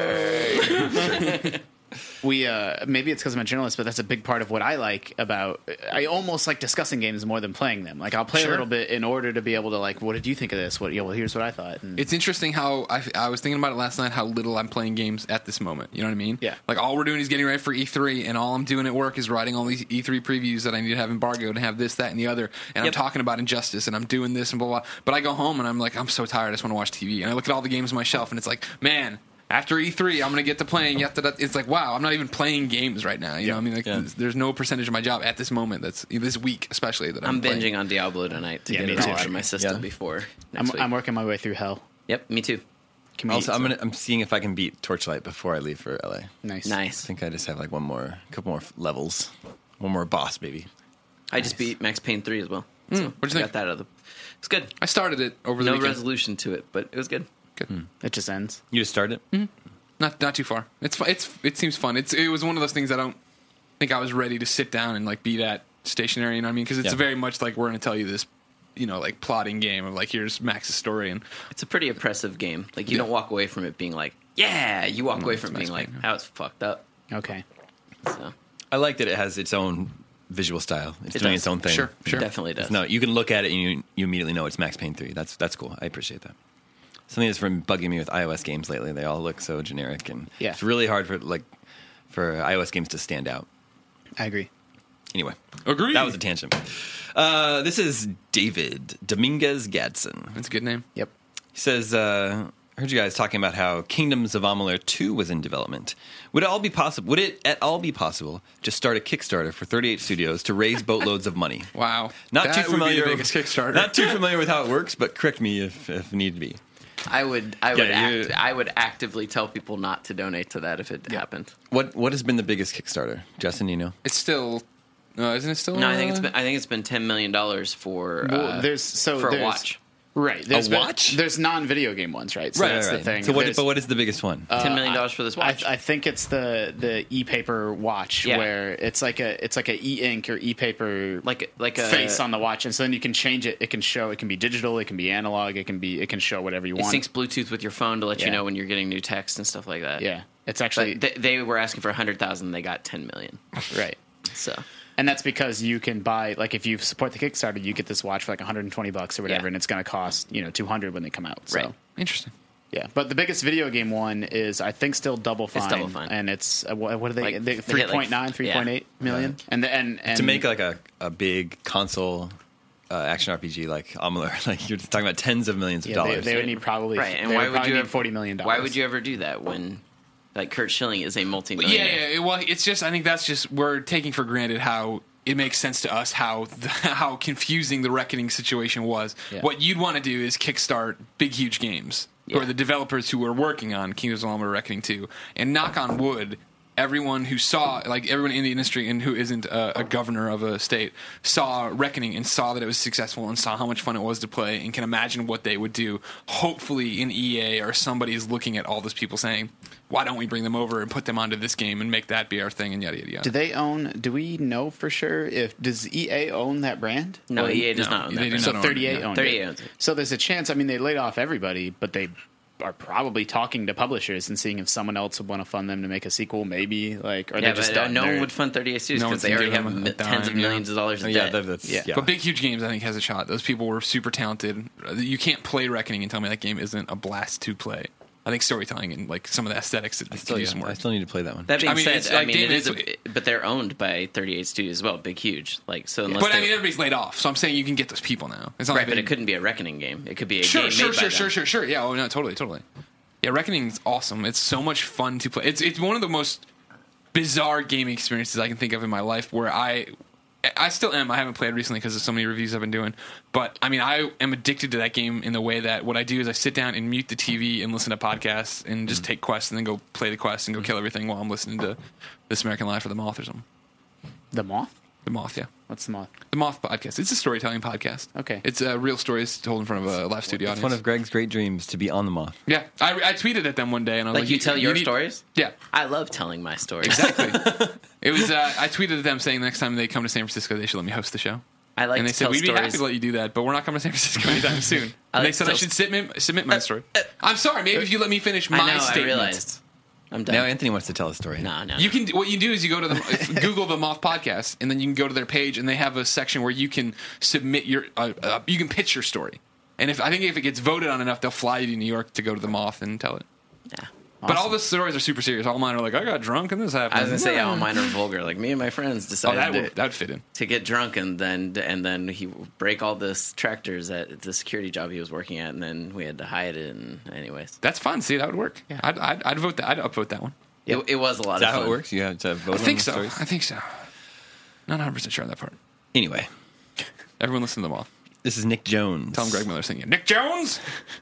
Speaker 4: Yay!
Speaker 5: we uh maybe it's because I'm a journalist, but that's a big part of what I like about I almost like discussing games more than playing them. Like I'll play
Speaker 4: Sure.
Speaker 5: a little bit in order to be able to like, what did you think of this? What you know, well, here's what I thought. And
Speaker 4: It's interesting how I, I was thinking about it last night. How little I'm playing games at this moment. You know what I mean?
Speaker 5: Yeah.
Speaker 4: Like all we're doing is getting ready for E three, and all I'm doing at work is writing all these E three previews that I need to have embargoed and have this, that, and the other. And
Speaker 6: Yep.
Speaker 4: I'm talking about Injustice, and I'm doing this and blah blah. But I go home and I'm like, I'm so tired. I just want to watch T V. And I look at all the games on my shelf, and it's like, man. After E three, I'm going to get to playing. Yet that it's like, wow, I'm not even playing games right now. You know, what I mean, like,
Speaker 1: Yeah.
Speaker 4: there's, there's no percentage of my job at this moment that's this week, especially that I'm,
Speaker 6: I'm
Speaker 4: playing.
Speaker 6: binging on Diablo tonight to
Speaker 5: Yeah,
Speaker 6: get
Speaker 5: me
Speaker 6: it all
Speaker 5: too.
Speaker 6: out of my system
Speaker 1: Yeah.
Speaker 6: before
Speaker 5: I'm,
Speaker 6: next week.
Speaker 5: I'm working my way through hell.
Speaker 6: Yep, me too.
Speaker 5: Can we-
Speaker 1: Also, I'm gonna I'm seeing if I can beat Torchlight before I leave for L A. I
Speaker 5: nice.
Speaker 6: Nice.
Speaker 1: think I just have like one more, couple more levels, one more boss, baby.
Speaker 6: I just beat Max Payne three as well. So
Speaker 4: what'd you
Speaker 6: I
Speaker 4: think?
Speaker 6: got that out of the. It's good.
Speaker 4: I started it over the
Speaker 6: No
Speaker 4: weekend.
Speaker 6: resolution to it, but it was good.
Speaker 4: Good.
Speaker 5: It just ends.
Speaker 1: You just started it.
Speaker 4: Not not too far. It's fu- it's it seems fun. It's it was one of those things I don't think I was ready to sit down and like be that stationary. You know what I mean? Because it's
Speaker 1: Yeah.
Speaker 4: very much like we're going to tell you this, you know, like plotting game of like here's Max's story and
Speaker 6: It's a pretty oppressive game. Like you
Speaker 4: Yeah.
Speaker 6: don't walk away from it being like, yeah. You walk away from it
Speaker 4: Max
Speaker 6: being like,
Speaker 4: Payne, yeah.
Speaker 6: how it's fucked up.
Speaker 5: Okay.
Speaker 6: So
Speaker 1: I like that it has its own visual style. It's
Speaker 6: It
Speaker 1: doing
Speaker 6: does.
Speaker 1: its own thing.
Speaker 4: Sure, sure.
Speaker 6: it definitely does.
Speaker 1: No, you can look at it and you you immediately know it's Max Payne three. That's that's cool. I appreciate that. Something that's been bugging me with iOS games lately. They all look so generic, and
Speaker 5: Yeah.
Speaker 1: it's really hard for like for iOS games to stand out.
Speaker 5: I agree.
Speaker 1: Anyway,
Speaker 4: Agreed.
Speaker 1: that was a tangent. Uh, this is David Dominguez Gadsden.
Speaker 4: That's a good name.
Speaker 5: Yep.
Speaker 1: He says, uh, I heard you guys talking about how Kingdoms of Amalur two was in development. Would it all be possible? Would it at all be possible to start a Kickstarter for thirty-eight Studios to raise boatloads of money?
Speaker 4: Wow.
Speaker 1: Not
Speaker 4: That
Speaker 1: too
Speaker 4: would be
Speaker 1: familiar.
Speaker 4: the biggest Kickstarter.
Speaker 1: Not too familiar with how it works, but correct me if if need be.
Speaker 6: I would, I would,
Speaker 1: Yeah, you-
Speaker 6: act, I would actively tell people not to donate to that if it happened.
Speaker 1: What what has been the biggest Kickstarter, Justin? do You know?
Speaker 4: It's still uh, isn't it still?
Speaker 6: No, I think
Speaker 4: uh,
Speaker 6: it's been, I think it's been ten million dollars for
Speaker 5: Well,
Speaker 6: uh,
Speaker 5: there's so
Speaker 6: for a
Speaker 5: there's,
Speaker 6: watch.
Speaker 5: Right. There's been-
Speaker 1: watch?
Speaker 5: There's non-video game ones, right? So
Speaker 1: Right,
Speaker 5: that's
Speaker 1: right,
Speaker 5: the
Speaker 1: right.
Speaker 5: thing.
Speaker 1: So what?
Speaker 5: There's-
Speaker 1: But what is the biggest one?
Speaker 6: Ten million dollars for this
Speaker 5: I,
Speaker 6: watch.
Speaker 5: I think it's the the e-paper watch
Speaker 6: Yeah.
Speaker 5: where it's like a it's like a e-ink or e-paper
Speaker 6: like like a
Speaker 5: face on the watch, and so then you can change it. It can show. It can be digital. It can be analog. It can be. It can show whatever you
Speaker 6: It
Speaker 5: want.
Speaker 6: syncs Bluetooth with your phone to let
Speaker 5: Yeah.
Speaker 6: you know when you're getting new text and stuff like that.
Speaker 5: Yeah, it's actually
Speaker 6: But they, they were asking for a hundred thousand. They got ten million.
Speaker 5: right.
Speaker 6: So
Speaker 5: And that's because you can buy, like, if you support the Kickstarter, you get this watch for like one hundred twenty bucks or whatever,
Speaker 6: Yeah.
Speaker 5: and it's going to cost, you know, two hundred when they come out. So,
Speaker 6: Right.
Speaker 4: Interesting.
Speaker 5: yeah. But the biggest video game one is, I think, still Double Fine.
Speaker 6: Double Fine.
Speaker 5: And it's, uh, what, what are they?
Speaker 6: Like,
Speaker 5: they
Speaker 6: they
Speaker 5: three
Speaker 6: hit, like,
Speaker 5: point nine, three point eight million?
Speaker 1: Right.
Speaker 5: And, the, and, and
Speaker 1: to make like a, a big console uh, action R P G like Amalur, like you're talking about tens of millions of
Speaker 5: yeah, they,
Speaker 1: dollars.
Speaker 5: they would need probably,
Speaker 6: right. And
Speaker 5: they
Speaker 6: why
Speaker 5: would
Speaker 6: would
Speaker 5: probably
Speaker 6: you
Speaker 5: need
Speaker 6: ever,
Speaker 5: forty million dollars.
Speaker 6: Why would you ever do that when, like, Kurt Schilling is a multi-millionaire?
Speaker 4: Yeah, yeah. Well, it's just I think that's just we're taking for granted how it makes sense to us how the, how confusing the Reckoning situation was.
Speaker 5: Yeah.
Speaker 4: What you'd want to do is kickstart big, huge games
Speaker 6: Yeah.
Speaker 4: or the developers who were working on Kingdoms of Amalur: Reckoning two, and knock on wood. Everyone who saw, like everyone in the industry and who isn't a, a governor of a state, saw Reckoning and saw that it was successful and saw how much fun it was to play and can imagine what they would do. Hopefully, in E A or somebody is looking at all those people saying, "Why don't we bring them over and put them onto this game and make that be our thing?" And yada yada yada.
Speaker 5: Do they own, do we know for sure if, does E A own that brand?
Speaker 6: No,
Speaker 5: Or-
Speaker 6: E A does
Speaker 4: no,
Speaker 6: not own
Speaker 4: they
Speaker 6: that.
Speaker 4: do
Speaker 6: brand.
Speaker 5: So
Speaker 4: not own it,
Speaker 5: thirty-eight
Speaker 4: yeah.
Speaker 5: owned
Speaker 6: thirty-eight
Speaker 5: it.
Speaker 6: owns it.
Speaker 5: So there's a chance. I mean, they laid off everybody, but they are probably talking to publishers and seeing if someone else would want to fund them to make a sequel. Maybe like, or
Speaker 6: Yeah,
Speaker 5: they're just
Speaker 6: but uh,
Speaker 5: done.
Speaker 6: no one
Speaker 5: They're-
Speaker 6: would fund thirty-eight Studios
Speaker 4: No
Speaker 6: because
Speaker 4: one
Speaker 6: they
Speaker 4: can
Speaker 6: already
Speaker 4: give
Speaker 6: have
Speaker 4: them a
Speaker 6: mi- tens of
Speaker 4: dime, yeah.
Speaker 6: millions of dollars
Speaker 1: Oh,
Speaker 6: of
Speaker 1: yeah,
Speaker 6: debt.
Speaker 1: that, that's
Speaker 5: Yeah.
Speaker 1: yeah.
Speaker 4: But Big Huge Games, I think, has a shot. Those people were super talented. You can't play Reckoning and tell me that game isn't a blast to play. I think storytelling and like some of the aesthetics it
Speaker 1: I
Speaker 4: could
Speaker 1: still,
Speaker 4: do
Speaker 1: yeah,
Speaker 4: some work.
Speaker 1: I still need to play that one.
Speaker 6: That being
Speaker 4: I mean,
Speaker 6: said,
Speaker 4: it's
Speaker 6: I
Speaker 4: like
Speaker 6: mean, it
Speaker 4: David,
Speaker 6: is,
Speaker 4: it's-
Speaker 6: a, but they're owned by thirty-eight Studios as well. Big, huge. Like so, unless
Speaker 4: But I
Speaker 6: they-
Speaker 4: mean, everybody's laid off, so I'm saying you can get those people now. It's not
Speaker 6: right,
Speaker 4: like
Speaker 6: but
Speaker 4: they-
Speaker 6: it couldn't be a Reckoning game. It could be a
Speaker 4: Sure,
Speaker 6: game
Speaker 4: sure,
Speaker 6: made
Speaker 4: sure,
Speaker 6: by
Speaker 4: sure,
Speaker 6: them.
Speaker 4: sure, sure. Yeah, oh no, totally, totally. Yeah, Reckoning's awesome. It's so much fun to play. It's it's one of the most bizarre gaming experiences I can think of in my life. Where I, I still am. I haven't played recently because of so many reviews I've been doing. But I mean, I am addicted to that game in the way that what I do is I sit down and mute the T V and listen to podcasts and just take quests and then go play the quests and go kill everything while I'm listening to This American Life or The Moth or something.
Speaker 5: the Moth.
Speaker 4: The Moth, yeah.
Speaker 5: What's the Moth?
Speaker 4: The Moth podcast. It's a storytelling podcast.
Speaker 5: Okay.
Speaker 4: It's uh, real stories told in front of a live studio
Speaker 1: It's
Speaker 4: audience.
Speaker 1: one of Greg's great dreams to be on the Moth.
Speaker 4: Yeah, I, I tweeted at them one day and I was
Speaker 6: Like
Speaker 4: like,
Speaker 6: you tell your
Speaker 4: need-
Speaker 6: stories.
Speaker 4: Yeah,
Speaker 6: I love telling my stories.
Speaker 4: exactly. It was. Uh, I tweeted at them saying the next time they come to San Francisco, they should let me host the show.
Speaker 6: I like
Speaker 4: and they
Speaker 6: to
Speaker 4: said
Speaker 6: tell
Speaker 4: we'd be happy
Speaker 6: stories.
Speaker 4: to let you do that, but we're not coming to San Francisco anytime soon.
Speaker 6: I
Speaker 4: And
Speaker 6: like
Speaker 4: they
Speaker 6: to
Speaker 4: said I
Speaker 6: tell-
Speaker 4: should submit submit my story. I'm sorry. Maybe if you let me finish my
Speaker 6: I know.
Speaker 4: statement.
Speaker 6: I realized. I'm done.
Speaker 1: Now Anthony wants to tell a story.
Speaker 6: no, no.
Speaker 4: You can. What you do is you go to the Google the Moth podcast, and then you can go to their page, and they have a section where you can submit your. Uh, uh, you can pitch your story, and if I think if it gets voted on enough, they'll fly you to New York to go to the Moth and tell it.
Speaker 6: Yeah.
Speaker 4: But all the stories are super serious. All mine are like, I got drunk and this happened.
Speaker 6: I was gonna say, yeah, all mine are vulgar. Like me and my friends
Speaker 4: Oh,
Speaker 6: decided
Speaker 4: that
Speaker 6: to,
Speaker 4: would that would fit in.
Speaker 6: to get drunk and then and then he would break all this tractors at the security job he was working at, and then we had to hide it. And anyways,
Speaker 4: That's fun. See, that would work. I'd, I'd, I'd vote that. I'd upvote that one.
Speaker 6: it, it was a lot
Speaker 1: Is that
Speaker 6: of
Speaker 1: how
Speaker 6: fun.
Speaker 1: it works? You have to vote
Speaker 4: I
Speaker 1: on
Speaker 4: think
Speaker 1: the
Speaker 4: so.
Speaker 1: stories?
Speaker 4: I think so. Not one hundred percent sure on that part.
Speaker 1: Anyway,
Speaker 4: Everyone listen to them all.
Speaker 1: this is Nick Jones.
Speaker 4: Tell them Greg Miller singing. Nick Jones?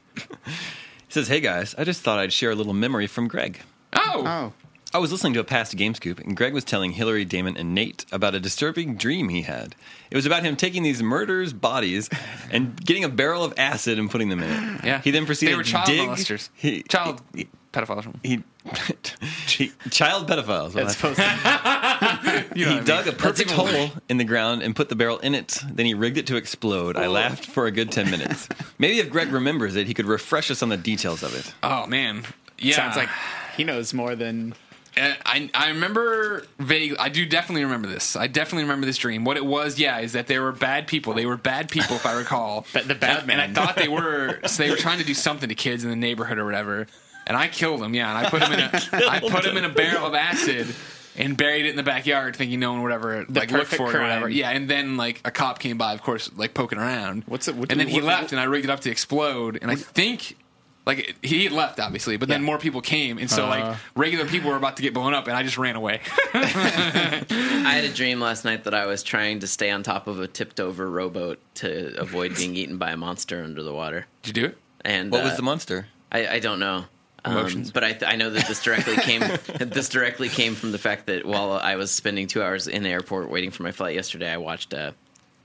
Speaker 1: He says, hey guys, I just thought I'd share a little memory from Greg.
Speaker 4: Oh.
Speaker 5: Oh,
Speaker 1: I was listening to a past Game Scoop, and Greg was telling Hillary, Damon, and Nate about a disturbing dream he had. It was about him taking these murderers' bodies and getting a barrel of acid and putting them in it.
Speaker 4: Yeah.
Speaker 1: He then proceeded
Speaker 4: They were
Speaker 1: to
Speaker 4: child
Speaker 1: dig.
Speaker 4: molesters.
Speaker 1: He,
Speaker 4: Child pedophiles.
Speaker 1: He, he child pedophiles. Well,
Speaker 5: it's
Speaker 1: that's-
Speaker 5: supposed to.
Speaker 4: You know
Speaker 1: he
Speaker 4: what I
Speaker 1: dug
Speaker 4: mean.
Speaker 1: a perfect
Speaker 6: even
Speaker 1: hole in the ground and put the barrel in it. Then he rigged it to explode. I laughed for a good ten minutes. Maybe if Greg remembers it, he could refresh us on the details of it.
Speaker 4: Oh, man. Yeah.
Speaker 5: Sounds like he knows more than.
Speaker 4: And I I remember vaguely. I do definitely remember this. I definitely remember this dream. What it was, yeah, is that they were bad people. They were bad people, if I recall.
Speaker 5: But the bad
Speaker 4: and,
Speaker 5: men.
Speaker 4: And I thought they were. So they were trying to do something to kids in the neighborhood or whatever. And I killed them. Yeah, and I put them in a. I put them in a barrel of acid and buried it in the backyard, thinking no one would ever like look
Speaker 5: perfect
Speaker 4: for it or whatever.
Speaker 5: crime.
Speaker 4: Yeah, and then like a cop came by, of course, like poking around.
Speaker 5: What's it- what-
Speaker 4: and then he
Speaker 5: what-
Speaker 4: left, and I rigged it up to explode. And I think. Like, he had left, obviously, but then
Speaker 5: Yeah.
Speaker 4: more people came, and so,
Speaker 5: Uh.
Speaker 4: like, regular people were about to get blown up, and I just ran away.
Speaker 6: I had a dream last night that I was trying to stay on top of a tipped over rowboat to avoid being eaten by a monster under the water.
Speaker 4: Did you do it?
Speaker 6: And
Speaker 1: What
Speaker 6: uh,
Speaker 1: was the monster?
Speaker 6: I, I don't know. Um,
Speaker 4: Emotions.
Speaker 6: but I, th- I know that this directly came. This directly came from the fact that while I was spending two hours in the airport waiting for my flight yesterday, I watched uh,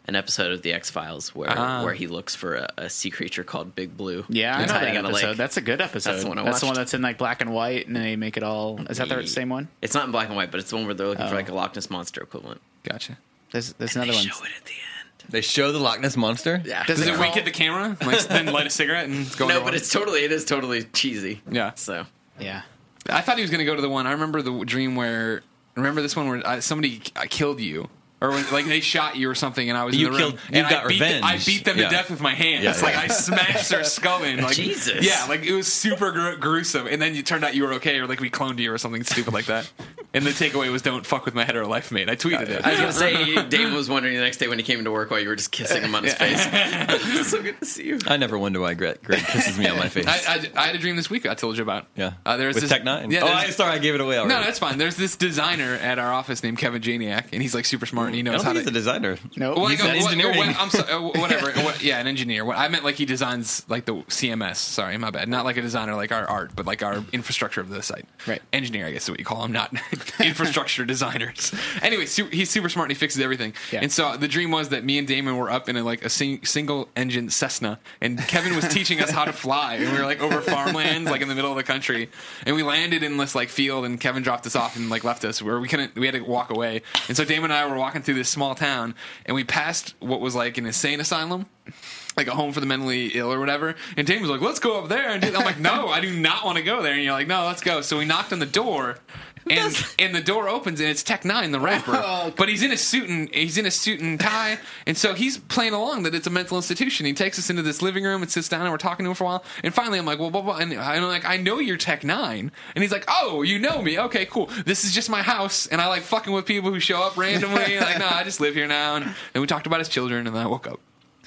Speaker 6: an episode of the X Files where
Speaker 4: Ah.
Speaker 6: where he looks for a, a sea creature called Big Blue.
Speaker 5: Yeah, I
Speaker 6: That's
Speaker 5: know
Speaker 6: hiding
Speaker 5: that
Speaker 6: in a
Speaker 5: episode.
Speaker 6: lake.
Speaker 5: That's a good episode.
Speaker 6: That's the one I
Speaker 5: That's the one
Speaker 6: watched.
Speaker 5: that's in like black and white, and they make it all. Is that the same one?
Speaker 6: It's not in black and white, but it's the one where they're looking
Speaker 5: Oh.
Speaker 6: for like a Loch Ness monster equivalent.
Speaker 4: Gotcha.
Speaker 5: There's there's another
Speaker 6: they
Speaker 5: one.
Speaker 6: show it at the end.
Speaker 7: They show the Loch Ness monster.
Speaker 6: Yeah.
Speaker 5: Does
Speaker 4: Does
Speaker 5: it
Speaker 4: it
Speaker 5: crawl?
Speaker 4: wink at the camera? Like, then light a cigarette and go
Speaker 6: No,
Speaker 4: to
Speaker 6: but
Speaker 4: one?
Speaker 6: it's totally it is totally cheesy.
Speaker 4: Yeah.
Speaker 6: So
Speaker 5: Yeah.
Speaker 4: I thought he was going to go to the one. I remember the dream where. Remember this one where I, somebody uh, killed you. Or when, like they shot you or something, and I was
Speaker 7: You
Speaker 4: in the room,
Speaker 7: killed- you
Speaker 4: and
Speaker 7: got
Speaker 4: I beat,
Speaker 7: revenge.
Speaker 4: The, I beat them
Speaker 7: Yeah.
Speaker 4: to death with my hands.
Speaker 7: Yeah,
Speaker 4: like
Speaker 7: yeah.
Speaker 4: I smashed their skull in. Like,
Speaker 6: Jesus.
Speaker 4: Yeah, like it was super gru- gruesome. And then it turned out you were okay, or like we cloned you or something stupid like that. And the takeaway was, "Don't fuck with my hetero life mate." I tweeted it.
Speaker 6: I was gonna say, Dave was wondering the next day when he came into work why you were just kissing him on his face. It's so good to see you.
Speaker 7: I never wonder why Greg, Greg kisses me on my face.
Speaker 4: I, I, I had a dream this week I told you about.
Speaker 7: yeah,
Speaker 4: uh, there's
Speaker 7: with
Speaker 4: this,
Speaker 7: Tech Nine.
Speaker 4: Yeah,
Speaker 7: oh,
Speaker 4: there's-
Speaker 7: I sorry, I gave it away already.
Speaker 4: no, that's fine. There's this designer at our office named Kevin Janiak, and he's like super smart, and he
Speaker 7: I
Speaker 4: knows
Speaker 7: don't
Speaker 4: how
Speaker 7: think
Speaker 4: to.
Speaker 7: he's a designer.
Speaker 5: No.
Speaker 4: Well,
Speaker 7: He's
Speaker 4: like,
Speaker 7: an
Speaker 4: uh, what-
Speaker 7: engineering.
Speaker 4: what- I'm sorry, uh, whatever. What, yeah, an engineer. What, I meant like he designs like the C M S. Sorry, my bad. Not like a designer like our art, but like our infrastructure of the site.
Speaker 5: Right.
Speaker 4: Engineer, I guess is what you call them, not infrastructure designers. Anyway, su- he's super smart and he fixes everything.
Speaker 5: Yeah.
Speaker 4: And so the dream was that me and Damon were up in a, like a sing- single engine Cessna, and Kevin was teaching us how to fly, and we were like over farmlands, like in the middle of the country, and we landed in this like field, and Kevin dropped us off and like left us where we couldn't. We had to walk away, and so Damon and I were walking through this small town, and we passed what was like an insane asylum, like a home for the mentally ill or whatever. And Damon was like, "Let's go up there." And I'm like, "No, I do not want to go there." And you're like, "No, let's go." So we knocked on the door, and and the door opens, and it's Tech Nine, the rapper. But he's in a suit and he's in a suit and tie, and so he's playing along that it's a mental institution. He takes us into this living room and sits down, and we're talking to him for a while. And finally, I'm like, "Well, blah, blah," and I'm like, "I know you're Tech Nine," and he's like, "Oh, you know me? Okay, cool. This is just my house, and I like fucking with people who show up randomly." Like, no, I just live here now. And then we talked about his children, and then I woke up.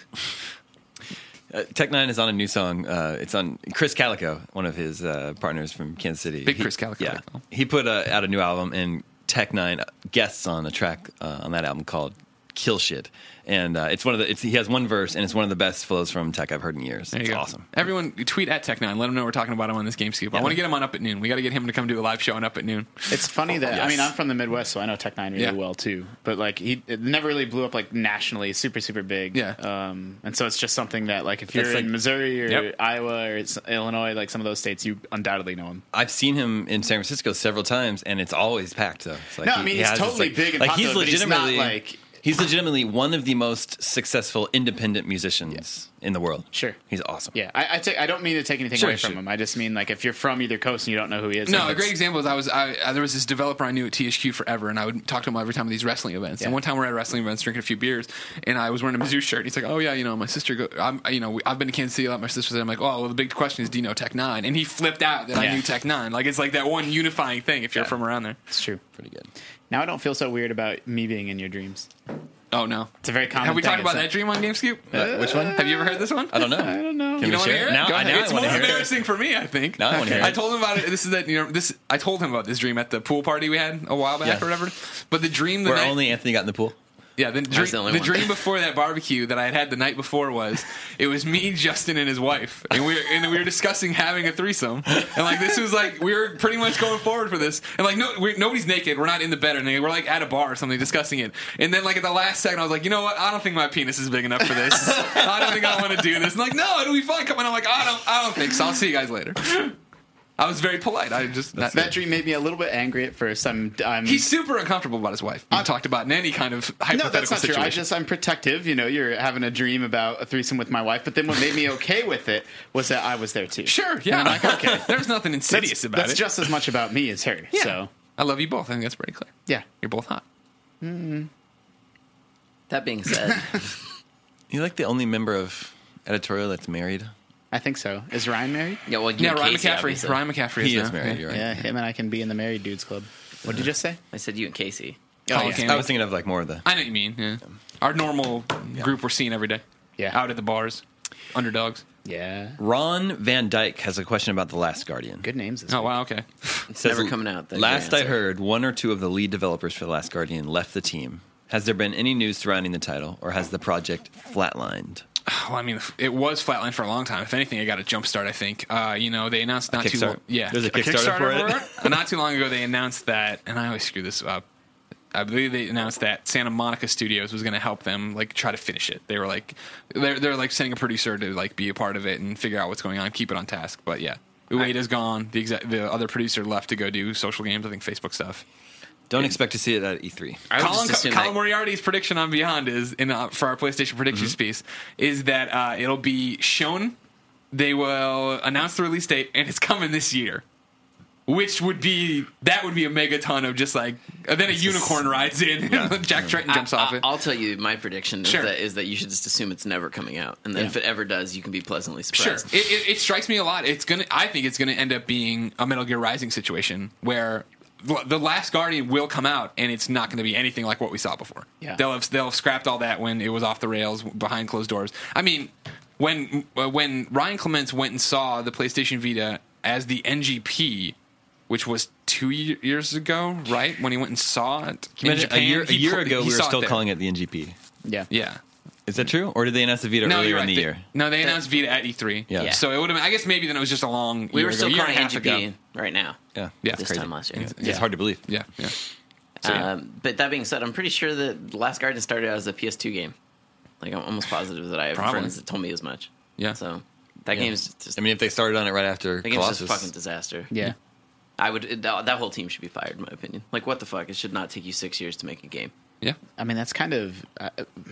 Speaker 7: Uh, Tech Nine is on a new song. Uh, it's on Chris Calico, one of his uh, partners from Kansas City.
Speaker 4: Big
Speaker 7: He-
Speaker 4: Chris Calico.
Speaker 7: Yeah, he put uh, out a new album, and Tech Nine guests on a track uh, on that album called "Kill Shit," and uh, it's one of the. It's, he has one verse, and it's one of the best flows from Tech I've heard in years.
Speaker 4: There you
Speaker 7: It's
Speaker 4: go.
Speaker 7: awesome.
Speaker 4: Everyone, tweet at Tech Nine. Let him know we're talking about him on this Game Scoop. I
Speaker 7: Yeah.
Speaker 4: want to get him on Up at Noon. We got to get him to come do a live show on Up at Noon.
Speaker 5: It's funny that I
Speaker 7: Yes.
Speaker 5: mean I'm from the Midwest, so I know Tech Nine really
Speaker 4: Yeah.
Speaker 5: well too. But like he it never really blew up like nationally, super super big.
Speaker 4: Yeah.
Speaker 5: Um, and so it's just something that like if you're
Speaker 7: That's
Speaker 5: in
Speaker 7: like-
Speaker 5: Missouri or
Speaker 4: Yep.
Speaker 5: Iowa or it's Illinois, like some of those states, you undoubtedly know him.
Speaker 7: I've seen him in San Francisco several times, and it's always packed. Though. It's like
Speaker 5: No,
Speaker 7: he-
Speaker 5: I mean,
Speaker 7: he
Speaker 5: he's
Speaker 7: has this,
Speaker 5: totally
Speaker 7: like-
Speaker 5: big and
Speaker 7: like
Speaker 5: popular,
Speaker 7: he's
Speaker 5: but he's not,
Speaker 7: legitimately
Speaker 5: like-
Speaker 7: he's legitimately one of the most successful independent musicians in the world.
Speaker 5: Sure.
Speaker 7: He's awesome.
Speaker 5: Yeah, I I, take, I don't mean to take anything
Speaker 7: Sure,
Speaker 5: away from
Speaker 7: sure.
Speaker 5: him. I just mean like if you're from either coast and you don't know who he is.
Speaker 4: No,
Speaker 5: like,
Speaker 4: a
Speaker 5: that's-
Speaker 4: great example is I was I, I there was this developer I knew at T H Q forever, and I would talk to him every time at these wrestling events. And
Speaker 5: Yeah.
Speaker 4: one time we're at wrestling events drinking a few beers, and I was wearing a Mizzou shirt. He's like, "Oh yeah, you know, my sister. Go, I'm you know, we, I've been to Kansas City a lot. My sister's there." I'm like, "Oh, well, the big question is, do you know Tech Nine?" And he flipped out that I
Speaker 5: Yeah.
Speaker 4: knew Tech Nine. Like it's like that one unifying thing if you're
Speaker 5: Yeah.
Speaker 4: from around there.
Speaker 5: It's true.
Speaker 7: Pretty good.
Speaker 5: Now I don't feel so weird about me being in your dreams.
Speaker 4: Oh no,
Speaker 5: It's a very common.
Speaker 4: have we
Speaker 5: thing.
Speaker 4: talked about
Speaker 5: It's
Speaker 4: that dream on Game Scoop?
Speaker 7: Uh, which one?
Speaker 4: Have you ever heard this one?
Speaker 7: I don't know.
Speaker 5: I don't know.
Speaker 7: Can
Speaker 4: You
Speaker 7: we
Speaker 4: don't want to
Speaker 7: share
Speaker 4: hear
Speaker 7: it?
Speaker 4: it?
Speaker 7: Now,
Speaker 4: Go
Speaker 7: I-
Speaker 4: ahead.
Speaker 7: now I
Speaker 4: It's
Speaker 7: wanna
Speaker 4: more
Speaker 7: hear it.
Speaker 4: embarrassing for me, I think.
Speaker 7: Now I wanna hear it.
Speaker 4: I told him about it. This is that you know this. I told him about this dream at the pool party we had a while back
Speaker 7: Yeah.
Speaker 4: or whatever. But the dream the
Speaker 7: Where
Speaker 4: night,
Speaker 7: only Anthony got in the pool.
Speaker 4: yeah, the, dream,
Speaker 6: the only
Speaker 4: the
Speaker 6: one.
Speaker 4: dream before that barbecue that I had had the night before was it was me, Justin, and his wife, and we were, and we were discussing having a threesome, and like this was like we were pretty much going forward for this, and like no, we're, nobody's naked, we're not in the bed or anything, we're like at a bar or something discussing it, and then like at the last second I was like, you know what, I don't think my penis is big enough for this, I don't think I want to do this, and like no, it'll be fun. Come on, I'm like I don't, I don't think so. I'll see you guys later. I was very polite. I just not,
Speaker 5: That dream made me a little bit angry at first. I'm. I'm
Speaker 4: he's super uncomfortable about his wife. We talked about in any kind of hypothetical
Speaker 5: no, that's not
Speaker 4: situation.
Speaker 5: true. I just I'm protective. You know, you're having a dream about a threesome with my wife, but then what made me okay with it was that I was there too.
Speaker 4: Sure, yeah.
Speaker 5: And I'm like, okay.
Speaker 4: There's nothing insidious
Speaker 5: That's,
Speaker 4: about
Speaker 5: that's
Speaker 4: it.
Speaker 5: just as much about me as her.
Speaker 4: yeah.
Speaker 5: So
Speaker 4: I love you both. I think that's pretty clear.
Speaker 5: yeah,
Speaker 4: You're both hot.
Speaker 6: That being said,
Speaker 7: You're like the only member of editorial that's married.
Speaker 5: I think so. Is Ryan married?
Speaker 6: yeah, well, you
Speaker 4: Yeah,
Speaker 6: and
Speaker 4: Ryan
Speaker 6: Casey,
Speaker 4: McCaffrey.
Speaker 6: obviously.
Speaker 4: Ryan McCaffrey
Speaker 7: He
Speaker 4: is,
Speaker 7: is
Speaker 4: now.
Speaker 7: married.
Speaker 4: Yeah.
Speaker 7: You're right.
Speaker 5: Yeah, him and I can be in the married dudes club. What did you just say?
Speaker 6: I said you and Casey.
Speaker 4: Colin
Speaker 5: yeah.
Speaker 4: Campbell.
Speaker 7: I was thinking of like more of the.
Speaker 4: I know what you mean. Yeah. Our normal group we're seeing every day.
Speaker 5: Yeah.
Speaker 4: Out at the bars. Underdogs.
Speaker 5: Yeah.
Speaker 7: Ron Van Dyke has a question about The Last Guardian.
Speaker 5: Good names. This
Speaker 4: Oh,
Speaker 5: week.
Speaker 4: wow, okay.
Speaker 6: It's never coming out. Then
Speaker 7: Last I heard, one or two of the lead developers for The Last Guardian left the team. Has there been any news surrounding the title, or has the project flatlined?
Speaker 4: Well, I mean, it was flatlined for a long time. If anything, it got a jump start, I think. Uh, you know, they announced not too
Speaker 7: Kickstart?
Speaker 4: long. Yeah.
Speaker 7: There's a Kickstarter for it?
Speaker 4: Uh, not too long ago, they announced that, and I always screw this up. I believe they announced that Santa Monica Studios was going to help them like try to finish it. They were like, they're they're like sending a producer to like be a part of it and figure out what's going on, keep it on task. But yeah, Ueda's gone. The exact the other producer left to go do social games. I think Facebook stuff.
Speaker 7: Don't expect to see it at E three.
Speaker 6: I would
Speaker 4: Colin,
Speaker 6: just assume
Speaker 4: Colin
Speaker 6: that-
Speaker 4: Moriarty's prediction on Beyond is in uh, for our PlayStation predictions piece is that uh, it'll be shown. They will announce the release date, and it's coming this year. Which would be that would be a megaton of just like and then a unicorn rides in, and Jack Tretton jumps
Speaker 6: I,
Speaker 4: off
Speaker 6: I,
Speaker 4: it.
Speaker 6: I'll tell you my prediction
Speaker 4: Sure.
Speaker 6: is, that, is that you should just assume it's never coming out, and then
Speaker 5: Yeah.
Speaker 6: if it ever does, you can be pleasantly
Speaker 4: Sure,
Speaker 6: surprised.
Speaker 4: it, it, it strikes me a lot. It's gonna. I think it's gonna end up being a Metal Gear Rising situation where the Last Guardian will come out, and it's not going to be anything like what we saw before.
Speaker 5: Yeah.
Speaker 4: They'll have they'll have scrapped all that when it was off the rails behind closed doors. I mean, when uh, when Ryan Clements went and saw the PlayStation Vita as the N G P, which was two ye- years ago, right? When he went and saw it
Speaker 7: Can you
Speaker 4: in
Speaker 7: imagine
Speaker 4: Japan,
Speaker 7: a year, a
Speaker 4: he
Speaker 7: year
Speaker 4: pl-
Speaker 7: ago,
Speaker 4: he
Speaker 7: we were
Speaker 4: saw
Speaker 7: still
Speaker 4: there.
Speaker 7: calling it the N G P.
Speaker 5: Yeah.
Speaker 4: Yeah.
Speaker 7: Is that true? Or did they announce the Vita
Speaker 4: No,
Speaker 7: earlier
Speaker 4: you're right.
Speaker 7: in the
Speaker 4: They-
Speaker 7: year?
Speaker 4: No, they announced Vita at E three.
Speaker 7: Yeah.
Speaker 6: Yeah.
Speaker 4: So it would have. I guess maybe then it was just a long.
Speaker 6: We
Speaker 4: year
Speaker 6: were
Speaker 4: ago,
Speaker 6: still
Speaker 4: year
Speaker 6: calling
Speaker 4: and a
Speaker 6: N
Speaker 4: half
Speaker 6: G
Speaker 4: ago.
Speaker 6: P right now.
Speaker 7: Yeah.
Speaker 4: Yeah,
Speaker 6: this
Speaker 4: crazy.
Speaker 6: time last year.
Speaker 7: It's, it's hard to believe.
Speaker 4: Yeah, yeah. So, yeah.
Speaker 6: Um, but that being said, I'm pretty sure that Last Guardian started out as a P S two game. Like I'm almost positive that I have
Speaker 4: Probably.
Speaker 6: friends that told me as much.
Speaker 4: Yeah.
Speaker 6: So that
Speaker 7: Yeah.
Speaker 6: game's just.
Speaker 7: I mean, if they started on it right after
Speaker 6: that game's just
Speaker 7: Colossus,
Speaker 6: a fucking disaster.
Speaker 5: Yeah.
Speaker 6: I would. It, that that whole team should be fired, in my opinion. Like, what the fuck? It should not take you six years to make a game.
Speaker 4: yeah.
Speaker 5: I mean, that's kind of uh,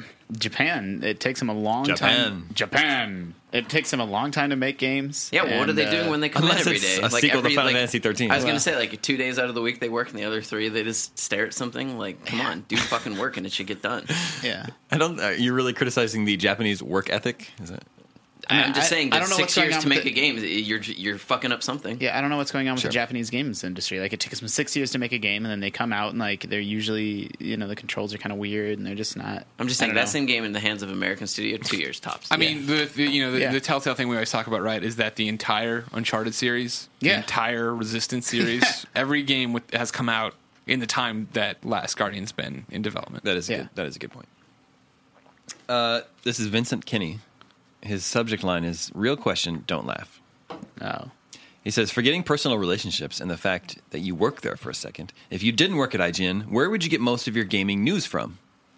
Speaker 5: Japan. It takes them a long
Speaker 7: Japan.
Speaker 5: time. Japan. It takes them a long time to make games.
Speaker 6: Yeah, well, what are
Speaker 5: and,
Speaker 6: they
Speaker 5: uh,
Speaker 6: doing when they come in
Speaker 7: unless
Speaker 6: every
Speaker 7: it's
Speaker 6: day?
Speaker 7: a sequel to
Speaker 6: every,
Speaker 7: Final
Speaker 6: like,
Speaker 7: Fantasy thirteen.
Speaker 6: I was
Speaker 5: Well-
Speaker 6: gonna say like two days out of the week they work, and the other three they just stare at something. Like, come on, do fucking work, and it should get done.
Speaker 5: Yeah.
Speaker 7: I don't. Uh, you're really criticizing the Japanese work ethic? Is it?
Speaker 6: I'm just
Speaker 5: I-
Speaker 6: saying
Speaker 5: I
Speaker 6: that
Speaker 5: don't know
Speaker 6: six
Speaker 5: what's going
Speaker 6: years
Speaker 5: on
Speaker 6: to
Speaker 5: with
Speaker 6: make
Speaker 5: the-
Speaker 6: a game, you're you're fucking up something.
Speaker 5: Yeah, I don't know what's going on with
Speaker 7: Sure.
Speaker 5: the Japanese games industry. Like, it takes them six years to make a game, and then they come out and like they're usually, you know, the controls are kind of weird, and they're just not.
Speaker 6: I'm just
Speaker 5: I
Speaker 6: saying
Speaker 5: don't
Speaker 6: that
Speaker 5: know.
Speaker 6: same game in the hands of American studio, two years tops.
Speaker 4: I mean, the, the you know the,
Speaker 5: Yeah.
Speaker 4: the telltale thing we always talk about, right, is that the entire Uncharted series, the
Speaker 5: Yeah.
Speaker 4: entire Resistance series, every game with, has come out in the time that Last Guardian's been in development.
Speaker 7: That is
Speaker 5: Yeah.
Speaker 7: good. That is a good point. Uh, this is Vincent Kinney. His subject line is "Real question, don't laugh."
Speaker 5: Oh.
Speaker 7: He says, "Forgetting personal relationships and the fact that you work there for a second, if you didn't work at I G N, where would you get most of your gaming news from?"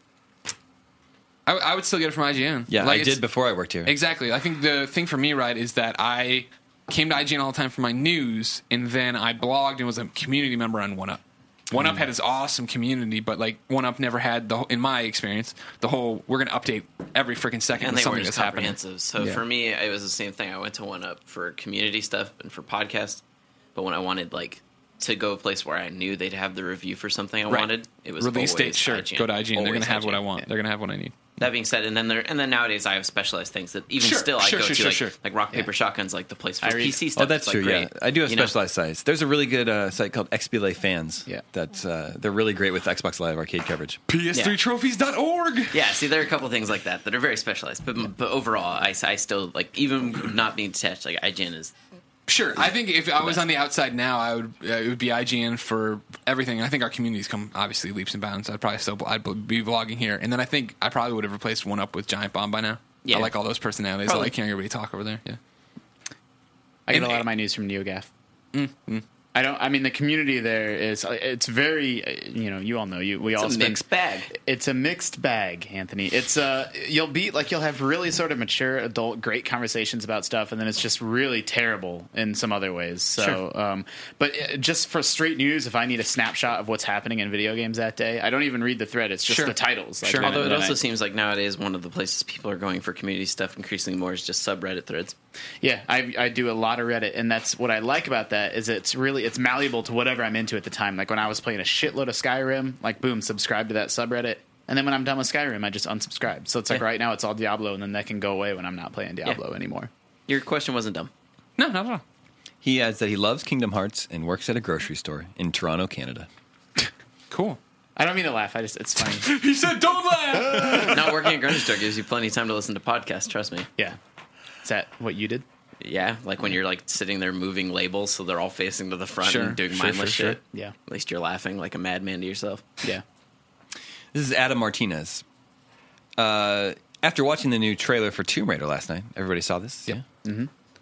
Speaker 4: I, I would still get it from I G N.
Speaker 7: Yeah,
Speaker 4: Like,
Speaker 7: I
Speaker 4: it's-
Speaker 7: did before I worked here.
Speaker 4: Exactly. I think the thing for me, right, is that I came to I G N all the time for my news, and then I blogged and was a community member on one up. one up had this awesome community, but like one up never had the, in my experience, the whole we're going to update every freaking second
Speaker 6: and
Speaker 4: with
Speaker 6: they
Speaker 4: something
Speaker 6: weren't as
Speaker 4: that's happening.
Speaker 6: comprehensive. So
Speaker 7: Yeah.
Speaker 6: for me, it was the same thing. I went to one up for community stuff and for podcasts, but when I wanted like to go a place where I knew they'd have the review for something I
Speaker 4: Right.
Speaker 6: wanted, it was
Speaker 4: Release date,
Speaker 6: always
Speaker 4: sure.
Speaker 6: I G N.
Speaker 4: Go to I G N. They're going
Speaker 6: Always
Speaker 4: to have what I
Speaker 6: I G N.
Speaker 4: want. They're going to have what I need.
Speaker 6: That being said, and then there, and then nowadays I have specialized things that even
Speaker 4: Sure,
Speaker 6: still I
Speaker 4: sure,
Speaker 6: go
Speaker 4: sure,
Speaker 6: to
Speaker 4: sure,
Speaker 6: like,
Speaker 4: sure.
Speaker 6: like Rock Paper Shotgun's like the place for
Speaker 5: I read-
Speaker 6: P C stuff.
Speaker 7: Oh, that's
Speaker 6: It's, like,
Speaker 7: true.
Speaker 6: great.
Speaker 7: Yeah, I do have
Speaker 6: You know?
Speaker 7: specialized sites. There's a really good uh, site called X B L A Fans.
Speaker 5: Yeah.
Speaker 7: that's uh, they're really great with Xbox Live arcade coverage.
Speaker 4: P S three trophies dot org.
Speaker 6: Yeah, see, there are a couple things like that that are very specialized, but but overall, I, I still like even not being attached. Like I G N is
Speaker 4: Sure. I think if I was on the outside now, I would uh, it would be I G N for everything. I think our community's come obviously leaps and bounds. I'd probably still I'd be vlogging here, and then I think I probably would have replaced one up with Giant Bomb by now.
Speaker 6: Yeah.
Speaker 4: I like all those personalities.
Speaker 6: Probably.
Speaker 4: I like hearing everybody talk over there. Yeah.
Speaker 5: I get
Speaker 4: And-
Speaker 5: a lot of my news from NeoGAF. I don't. I mean, the community there is. It's very. uh, You know, you all know. You we all
Speaker 6: it's a
Speaker 5: spend.
Speaker 6: mixed bag.
Speaker 5: It's a mixed bag, Anthony. It's uh you'll be like you'll have really sort of mature adult great conversations about stuff, and then it's just really terrible in some other ways. So,
Speaker 4: Sure.
Speaker 5: um, but uh, just for straight news, if I need a snapshot of what's happening in video games that day, I don't even read the thread. It's just
Speaker 4: Sure.
Speaker 5: the titles. Like,
Speaker 4: Sure.
Speaker 5: then-
Speaker 6: Although it
Speaker 5: then
Speaker 6: also
Speaker 5: I-
Speaker 6: seems like nowadays one of the places people are going for community stuff increasingly more is just subreddit threads.
Speaker 5: Yeah, I, I do a lot of Reddit, and that's what I like about that is it's really it's malleable to whatever I'm into at the time. Like when I was playing a shitload of Skyrim, like boom, subscribe to that subreddit, and then when I'm done with Skyrim, I just unsubscribe. So it's like
Speaker 6: Yeah.
Speaker 5: right now it's all Diablo, and then that can go away when I'm not playing Diablo anymore.
Speaker 6: Your question wasn't dumb.
Speaker 4: No, not at all.
Speaker 7: He adds that he loves Kingdom Hearts and works at a grocery store in Toronto, Canada.
Speaker 4: Cool.
Speaker 5: I don't mean to laugh. I just it's funny.
Speaker 4: He said, "Don't laugh."
Speaker 6: Not working at grocery store gives you plenty of time to listen to podcasts. Trust me.
Speaker 5: Yeah, is that what you did?
Speaker 6: Yeah, like when you're like sitting there moving labels so they're all facing to the front
Speaker 4: Sure,
Speaker 6: and doing
Speaker 4: sure,
Speaker 6: mindless
Speaker 4: sure, sure.
Speaker 6: shit.
Speaker 5: Yeah,
Speaker 6: At least you're laughing like a madman to yourself.
Speaker 5: yeah.
Speaker 7: This is Adam Martinez. Uh, after watching the new trailer for Tomb Raider last night, everybody saw this?
Speaker 4: Yep.
Speaker 7: Yeah. Mm-hmm.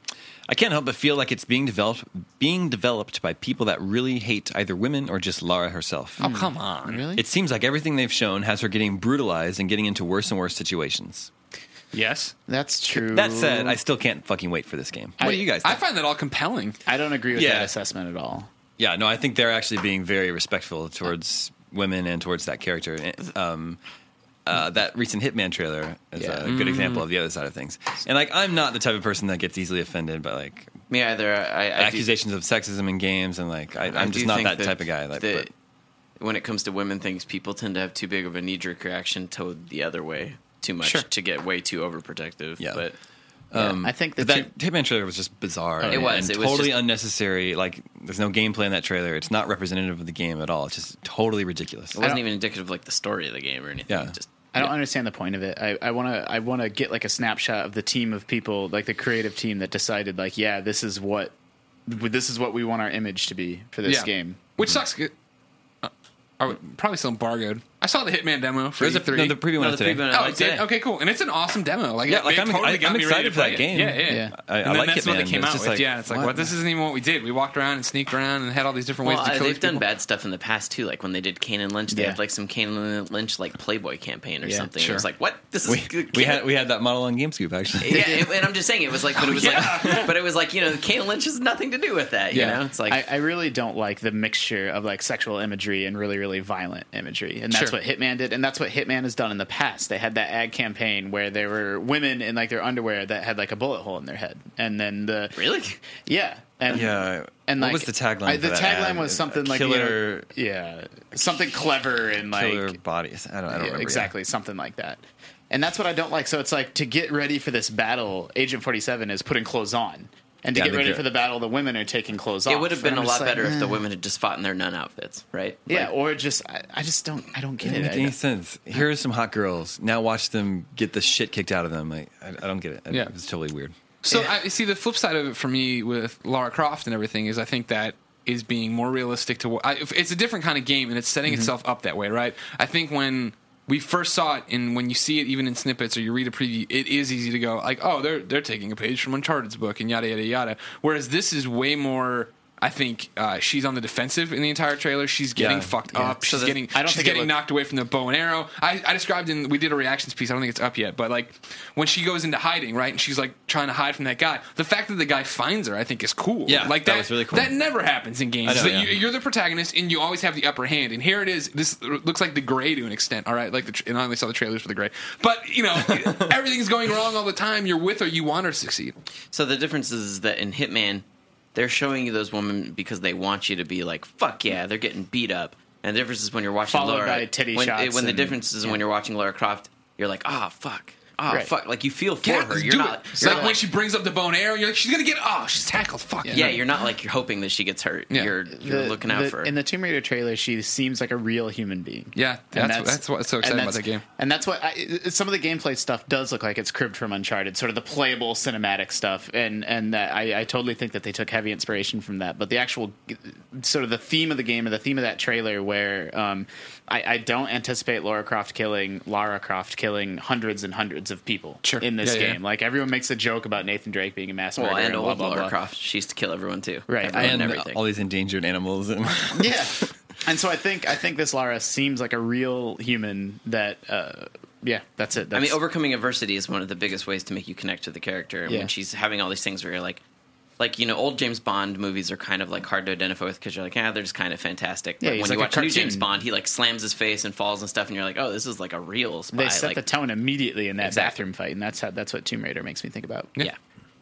Speaker 7: I can't help but feel like it's being developed being developed by people that really hate either women or just Lara herself.
Speaker 4: Oh, come on.
Speaker 5: Really?
Speaker 7: It seems like everything they've shown has her getting brutalized and getting into worse and worse situations.
Speaker 4: Yes.
Speaker 5: That's true.
Speaker 7: That said, I still can't fucking wait for this game. What
Speaker 5: I-
Speaker 7: do you guys
Speaker 4: I
Speaker 7: think?
Speaker 4: find that all compelling.
Speaker 5: I don't agree with
Speaker 7: Yeah.
Speaker 5: that assessment at all.
Speaker 7: Yeah, no, I think they're actually being very respectful towards women and towards that character. Um, uh, that recent Hitman trailer is
Speaker 5: Yeah.
Speaker 7: a good example of the other side of things. And like, I'm not the type of person that gets easily offended by like
Speaker 6: Me either. I, I
Speaker 7: accusations of sexism in games, and like, I,
Speaker 6: do, I
Speaker 7: I'm
Speaker 6: do
Speaker 7: just not
Speaker 6: think
Speaker 7: that, type of guy. Like,
Speaker 6: that
Speaker 7: but,
Speaker 6: when it comes to women things, people tend to have too big of a knee jerk reaction to the other way, too much
Speaker 4: Sure.
Speaker 6: to get way too overprotective.
Speaker 7: Yeah.
Speaker 6: But
Speaker 7: um,
Speaker 5: I think the
Speaker 7: but that
Speaker 5: two-
Speaker 7: Hitman trailer was just bizarre.
Speaker 6: It
Speaker 7: and,
Speaker 6: was.
Speaker 7: and
Speaker 6: It was
Speaker 7: totally
Speaker 6: just-
Speaker 7: unnecessary. Like, there's no gameplay in that trailer. It's not representative of the game at all. It's just totally ridiculous.
Speaker 6: it wasn't even indicative of like the story of the game or anything.
Speaker 7: Yeah.
Speaker 6: Just
Speaker 5: I don't understand the point of it. I, I want to I want to get like a snapshot of the team of people, like the creative team that decided, like, yeah, this is what this is what we want our image to be for this
Speaker 4: Yeah.
Speaker 5: game.
Speaker 4: Which sucks. Uh, are we probably still embargoed. I saw the Hitman demo for
Speaker 7: There's a,
Speaker 4: E three.
Speaker 7: no, the preview
Speaker 6: No,
Speaker 7: went
Speaker 6: the
Speaker 7: up today.
Speaker 6: preview went
Speaker 4: Oh,
Speaker 6: like
Speaker 4: it did?
Speaker 6: today.
Speaker 4: Okay, cool. And it's an awesome demo. Like,
Speaker 7: Yeah,
Speaker 4: it,
Speaker 7: like,
Speaker 4: it
Speaker 7: I'm-
Speaker 4: totally
Speaker 7: I-
Speaker 4: got
Speaker 7: I'm
Speaker 4: me
Speaker 7: excited
Speaker 4: ready to
Speaker 7: for that
Speaker 4: play it.
Speaker 7: game.
Speaker 4: Yeah, yeah.
Speaker 5: Yeah.
Speaker 7: I- I
Speaker 4: and then
Speaker 7: like
Speaker 4: that's
Speaker 7: Hitman,
Speaker 4: what they
Speaker 7: but
Speaker 4: came
Speaker 7: it's
Speaker 4: out
Speaker 7: just
Speaker 4: with.
Speaker 7: like,
Speaker 4: yeah, it's like,
Speaker 7: what?
Speaker 4: what? This isn't even what we did. We walked around and sneaked around and had all these different ways
Speaker 6: Well,
Speaker 4: to
Speaker 6: uh,
Speaker 4: kill
Speaker 6: they've
Speaker 4: these
Speaker 6: done
Speaker 4: people.
Speaker 6: bad stuff in the past too. Like when they did Kane and Lynch, they
Speaker 5: Yeah.
Speaker 6: had like some Kane and Lynch like Playboy campaign or
Speaker 5: Yeah,
Speaker 6: something.
Speaker 4: sure.
Speaker 6: It was like, what? This is
Speaker 7: We,
Speaker 6: good.
Speaker 7: we had we had that model on GameScoop actually.
Speaker 6: yeah, it- and I'm just saying it was like, but it was like, but it was like, you know, Kane and Lynch has nothing to do with that. You
Speaker 4: Yeah.
Speaker 6: know, it's like
Speaker 5: I, I really don't like the mixture of like sexual imagery and really, really violent imagery, and that's
Speaker 4: Sure.
Speaker 5: what Hitman did, and that's what Hitman has done in the past. They had that ad campaign where there were women in like their underwear that had like a bullet hole in their head, and then the
Speaker 6: really.
Speaker 5: yeah, and
Speaker 7: Yeah.
Speaker 5: and
Speaker 7: what
Speaker 5: like
Speaker 7: was the tagline?
Speaker 5: I-
Speaker 7: for
Speaker 5: the
Speaker 7: that
Speaker 5: tagline
Speaker 7: ad?
Speaker 5: was something
Speaker 7: A
Speaker 5: like you know,
Speaker 7: killer,
Speaker 5: yeah, something clever and like
Speaker 7: killer bodies. I don't. I don't
Speaker 5: yeah,
Speaker 7: remember
Speaker 5: exactly something like that. And that's what I don't like. So it's like to get ready for this battle, Agent forty-seven is putting clothes on. And to
Speaker 7: Yeah,
Speaker 5: get
Speaker 7: they
Speaker 5: ready
Speaker 7: do.
Speaker 5: for the battle, the women are taking clothes off.
Speaker 6: It would have been
Speaker 5: And
Speaker 6: a
Speaker 5: I'm
Speaker 6: lot
Speaker 5: just like,
Speaker 6: better if the
Speaker 5: eh.
Speaker 6: women had just fought in their nun outfits, right?
Speaker 5: Yeah,
Speaker 6: Like,
Speaker 5: or just I, I just don't I don't get
Speaker 7: It
Speaker 5: it.
Speaker 7: doesn't
Speaker 5: I
Speaker 7: make any
Speaker 5: don't-
Speaker 7: sense. Here are some hot girls. Now watch them get the shit kicked out of them. Like, I, I don't get it.
Speaker 4: Yeah.
Speaker 7: It's totally weird.
Speaker 4: So I see the flip side of it for me with Lara Croft and everything is I think that is being more realistic to what I, it's a different kind of game and it's setting itself up that way, right? I think when we first saw it and when you see it even in snippets or you read a preview, it is easy to go like, oh, they're they're taking a page from Uncharted's book and yada yada yada. Whereas this is way more. I think uh, she's on the defensive in the entire trailer. She's getting
Speaker 7: Yeah,
Speaker 4: fucked
Speaker 5: yeah.
Speaker 4: up.
Speaker 5: So
Speaker 4: She's
Speaker 5: the-
Speaker 4: getting.
Speaker 5: I don't
Speaker 4: she's
Speaker 5: think it
Speaker 4: getting
Speaker 5: looked-
Speaker 4: knocked away from the bow and arrow. I, I described in we did a reactions piece. I don't think it's up yet, but like when she goes into hiding, right, and she's like trying to hide from that guy. The fact that the guy finds her, I think, is cool.
Speaker 7: Yeah,
Speaker 4: like
Speaker 7: that was really cool.
Speaker 4: That never happens in games.
Speaker 7: I know,
Speaker 4: So
Speaker 7: yeah.
Speaker 4: you, you're the protagonist, and you always have the upper hand. And here it is. This looks like the Gray to an extent. All right, like the, and I only saw the trailers for the Gray, but you know everything's going wrong all the time. You're with her. You want her to succeed.
Speaker 6: So the difference is that in Hitman, they're showing you those women because they want you to be like, fuck yeah, they're getting beat up. And the difference is when you're watching
Speaker 5: Followed
Speaker 6: Laura.
Speaker 5: by titty
Speaker 6: when,
Speaker 5: shots
Speaker 6: when the
Speaker 5: and-
Speaker 6: difference is
Speaker 5: yeah.
Speaker 6: when you're watching Lara Croft, you're like, ah, oh, fuck. Oh,
Speaker 5: Right.
Speaker 6: fuck. Like, you feel for
Speaker 4: Yeah,
Speaker 6: her.
Speaker 4: let's
Speaker 6: You're
Speaker 4: do
Speaker 6: not.
Speaker 4: it. It's
Speaker 6: You're
Speaker 4: like
Speaker 6: not
Speaker 4: when
Speaker 6: like
Speaker 4: she brings up the bow and arrow, you're like, she's gonna get. Oh, she's tackled. Fuck.
Speaker 6: yeah, you're not like you're hoping that she gets hurt.
Speaker 4: Yeah.
Speaker 6: You're you're
Speaker 5: The-
Speaker 6: looking out
Speaker 5: the-
Speaker 6: for her.
Speaker 5: In the Tomb Raider trailer, she seems like a real human being.
Speaker 4: Yeah,
Speaker 5: And
Speaker 4: that's that's what's so exciting
Speaker 5: and
Speaker 4: about that
Speaker 5: that's-
Speaker 4: game.
Speaker 5: And that's what I, it- some of the gameplay stuff does look like it's cribbed from Uncharted, sort of the playable cinematic stuff, and and that I, I totally think that they took heavy inspiration from that. But the actual sort of the theme of the game or the theme of that trailer, where um, I, I don't anticipate Lara Croft killing Lara Croft killing hundreds and hundreds of people
Speaker 4: Sure.
Speaker 5: in this
Speaker 4: Yeah, yeah.
Speaker 5: game. Like everyone makes a joke about Nathan Drake being a mass murderer.
Speaker 6: well, and
Speaker 5: blah,
Speaker 6: old
Speaker 5: blah,
Speaker 6: Lara
Speaker 5: blah.
Speaker 6: Croft. She used to kill everyone, too.
Speaker 5: Right.
Speaker 6: Everyone
Speaker 7: And
Speaker 6: and everything.
Speaker 7: all these endangered animals. And
Speaker 5: Yeah. And so I think I think this Lara seems like a real human that uh, yeah, that's it.
Speaker 6: I
Speaker 5: That's,
Speaker 6: mean, overcoming adversity is one of the biggest ways to make you connect to the character. And
Speaker 5: Yeah.
Speaker 6: when she's having all these things where you're like, like, you know, old James Bond movies are kind of like hard to identify with because you're like, ah, they're just kind of fantastic. But
Speaker 5: Yeah, he's
Speaker 6: when
Speaker 5: like
Speaker 6: you
Speaker 5: a
Speaker 6: watch new
Speaker 5: cartoon.
Speaker 6: James Bond, he like slams his face and falls and stuff, and you're like, oh, this is like a real spy.
Speaker 5: they set
Speaker 6: like,
Speaker 5: the tone immediately in that
Speaker 6: Exactly.
Speaker 5: bathroom fight, and that's how that's what Tomb Raider makes me think about.
Speaker 6: yeah.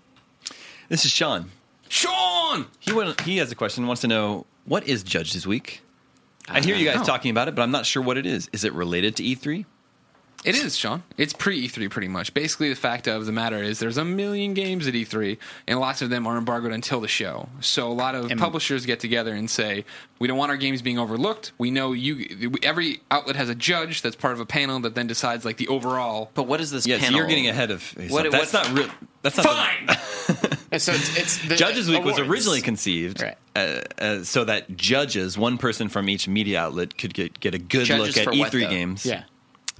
Speaker 7: this is Sean.
Speaker 4: Sean.
Speaker 7: He went, he has a question. Wants to know, what is Judges Week? I hear you guys
Speaker 4: Oh.
Speaker 7: talking about it, but I'm not sure what it is. Is it related to E three?
Speaker 4: It is, Sean. It's pre E three pretty much. Basically, the fact of the matter is there's a million games at E three, and lots of them are embargoed until the show. So a lot of
Speaker 5: And-
Speaker 4: publishers get together and say, we don't want our games being overlooked. We know you. Every outlet has a judge that's part of a panel that then decides like the overall.
Speaker 6: But what is this
Speaker 7: Yes,
Speaker 6: panel?
Speaker 7: you're getting ahead of yourself.
Speaker 6: What-
Speaker 7: That's
Speaker 6: what-
Speaker 7: not real. That's not
Speaker 4: Fine.
Speaker 5: And so it's, it's the,
Speaker 7: The, Judges Week was
Speaker 5: awards.
Speaker 7: originally conceived
Speaker 5: Right.
Speaker 7: uh, uh, so that judges, one person from each media outlet, could get, get a good
Speaker 6: Judges
Speaker 7: look
Speaker 6: for
Speaker 7: at
Speaker 6: what,
Speaker 7: E three
Speaker 6: though?
Speaker 7: games.
Speaker 5: yeah.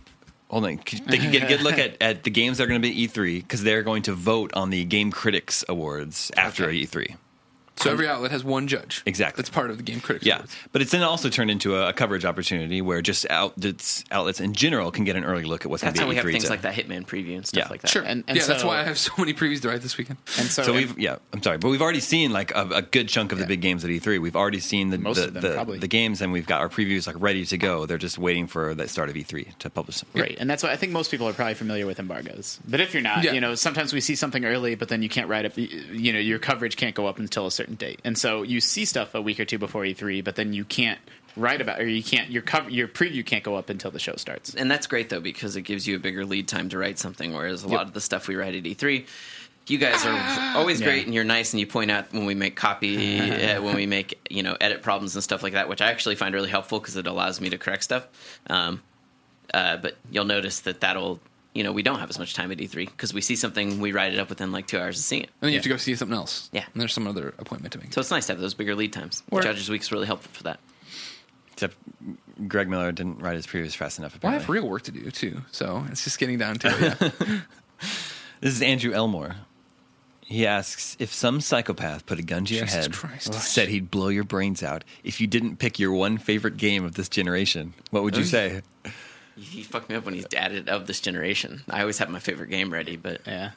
Speaker 7: hold on. They can get a good look at, at the games that are going to be at E three because they're going to vote on the Game Critics Awards after
Speaker 5: Okay.
Speaker 7: E three.
Speaker 4: So every outlet has one judge.
Speaker 7: Exactly.
Speaker 4: That's part of the Game Critics
Speaker 7: Yeah,
Speaker 4: Awards.
Speaker 7: but it's then also turned into a, a coverage opportunity where just outlets, outlets in general can get an early look at what's going
Speaker 6: That's
Speaker 7: to
Speaker 6: how
Speaker 7: be
Speaker 6: we
Speaker 7: at
Speaker 6: have
Speaker 7: E three.
Speaker 6: things
Speaker 7: to-
Speaker 6: like that Hitman preview and stuff
Speaker 7: Yeah.
Speaker 6: like that.
Speaker 4: Sure.
Speaker 5: And- and
Speaker 4: yeah, that's
Speaker 5: so-
Speaker 4: why I have so many previews to write this weekend.
Speaker 5: And so,
Speaker 7: So
Speaker 5: and-
Speaker 7: we've yeah, I'm sorry, but we've already seen like a, a good chunk of the
Speaker 5: Yeah.
Speaker 7: big games at E three. We've already seen the
Speaker 5: Most
Speaker 7: the,
Speaker 5: of them,
Speaker 7: the,
Speaker 5: probably.
Speaker 7: the games, and we've got our previews like ready to go. They're just waiting for the start of E three to publish them.
Speaker 5: Right, and that's why I think most people are probably familiar with embargoes. But if you're not,
Speaker 4: Yeah.
Speaker 5: you know, sometimes we see something early, but then you can't write up. You know, your coverage can't go up until a certain date, and so you see stuff a week or two before E three, but then you can't write about, or you can't your cover your preview can't go up until the show starts.
Speaker 6: And that's great though because it gives you a bigger lead time to write something. Whereas a
Speaker 5: Yep.
Speaker 6: lot of the stuff we write at E three, you guys are always
Speaker 5: Yeah.
Speaker 6: great and you're nice and you point out when we make copy, uh, when we make you know edit problems and stuff like that, which I actually find really helpful because it allows me to correct stuff. Um, uh, but you'll notice that that'll you know we don't have as much time at E three because we see something, we write it up within like two hours of seeing it.
Speaker 4: And then you have to go see something else.
Speaker 6: Yeah.
Speaker 4: And there's some other appointment to make.
Speaker 6: So it's nice to have those bigger lead times.
Speaker 4: Word.
Speaker 6: Judges Week's really helpful for that.
Speaker 7: Except Greg Miller didn't write his previews fast enough.
Speaker 4: well, I
Speaker 7: Apparently.
Speaker 4: have real work to do, too. So it's just getting down to it. Yeah.
Speaker 7: This is Andrew Elmore. He asks, if some psychopath put a gun to your
Speaker 4: Jesus
Speaker 7: head,
Speaker 4: Christ.
Speaker 7: said he'd blow your brains out if you didn't pick your one favorite game of this generation, what would you say?
Speaker 6: He fucked me up when he's added of this generation. I always have my favorite game ready, but
Speaker 5: Yeah,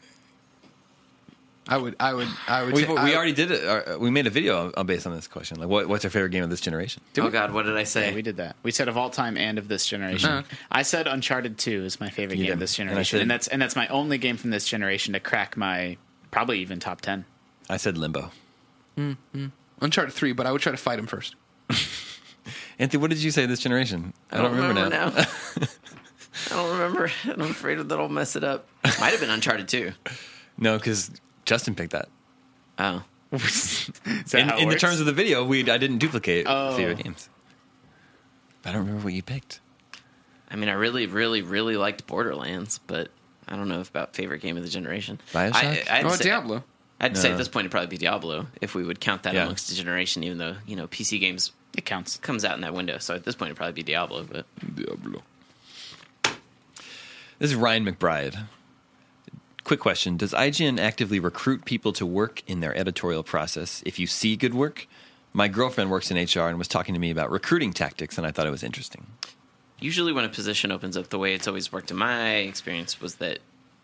Speaker 4: I would, I would, I would.
Speaker 7: We,
Speaker 4: ta-
Speaker 7: we
Speaker 4: I-
Speaker 7: already did it. uh, We made a video on- based on this question. Like, what, what's our favorite game of this generation?
Speaker 6: oh god, what did I say?
Speaker 5: yeah, we did that. We said of all time and of this generation.
Speaker 4: Oh, okay.
Speaker 5: I said Uncharted Two is my favorite
Speaker 7: You
Speaker 5: game of
Speaker 7: did.
Speaker 5: this
Speaker 7: And I
Speaker 5: generation,
Speaker 7: said-
Speaker 5: and that's and that's my only game from this generation to crack my probably even top ten.
Speaker 7: I said Limbo.
Speaker 4: Uncharted three, but I would try to fight him first.
Speaker 7: Anthony, what did you say this generation?
Speaker 6: I don't, remember, now. I don't remember. And I'm afraid that I'll mess it up. Might have been Uncharted two.
Speaker 7: No, because Justin picked that.
Speaker 6: Oh,
Speaker 5: Is that
Speaker 7: In,
Speaker 5: how it
Speaker 7: in the
Speaker 5: works?
Speaker 7: terms of the video, we I didn't duplicate
Speaker 5: Oh.
Speaker 7: favorite games. I don't remember what you picked.
Speaker 6: I mean, I really, really, really liked Borderlands, but I don't know if about favorite game of the generation.
Speaker 7: Bioshock?
Speaker 6: I, I'd
Speaker 4: Oh,
Speaker 6: say,
Speaker 4: Diablo.
Speaker 6: I'd say
Speaker 7: No.
Speaker 6: at this point it'd probably be Diablo if we would count that
Speaker 7: Yeah.
Speaker 6: amongst the generation, even though you know P C games
Speaker 5: it counts.
Speaker 6: comes out in that window. So at this point it'd probably be Diablo. But
Speaker 4: Diablo.
Speaker 7: This is Ryan McBride. Quick question. Does I G N actively recruit people to work in their editorial process if you see good work? My girlfriend works in H R and was talking to me about recruiting tactics, and I thought it was interesting.
Speaker 6: usually when a position opens up, the way it's always worked in my experience was that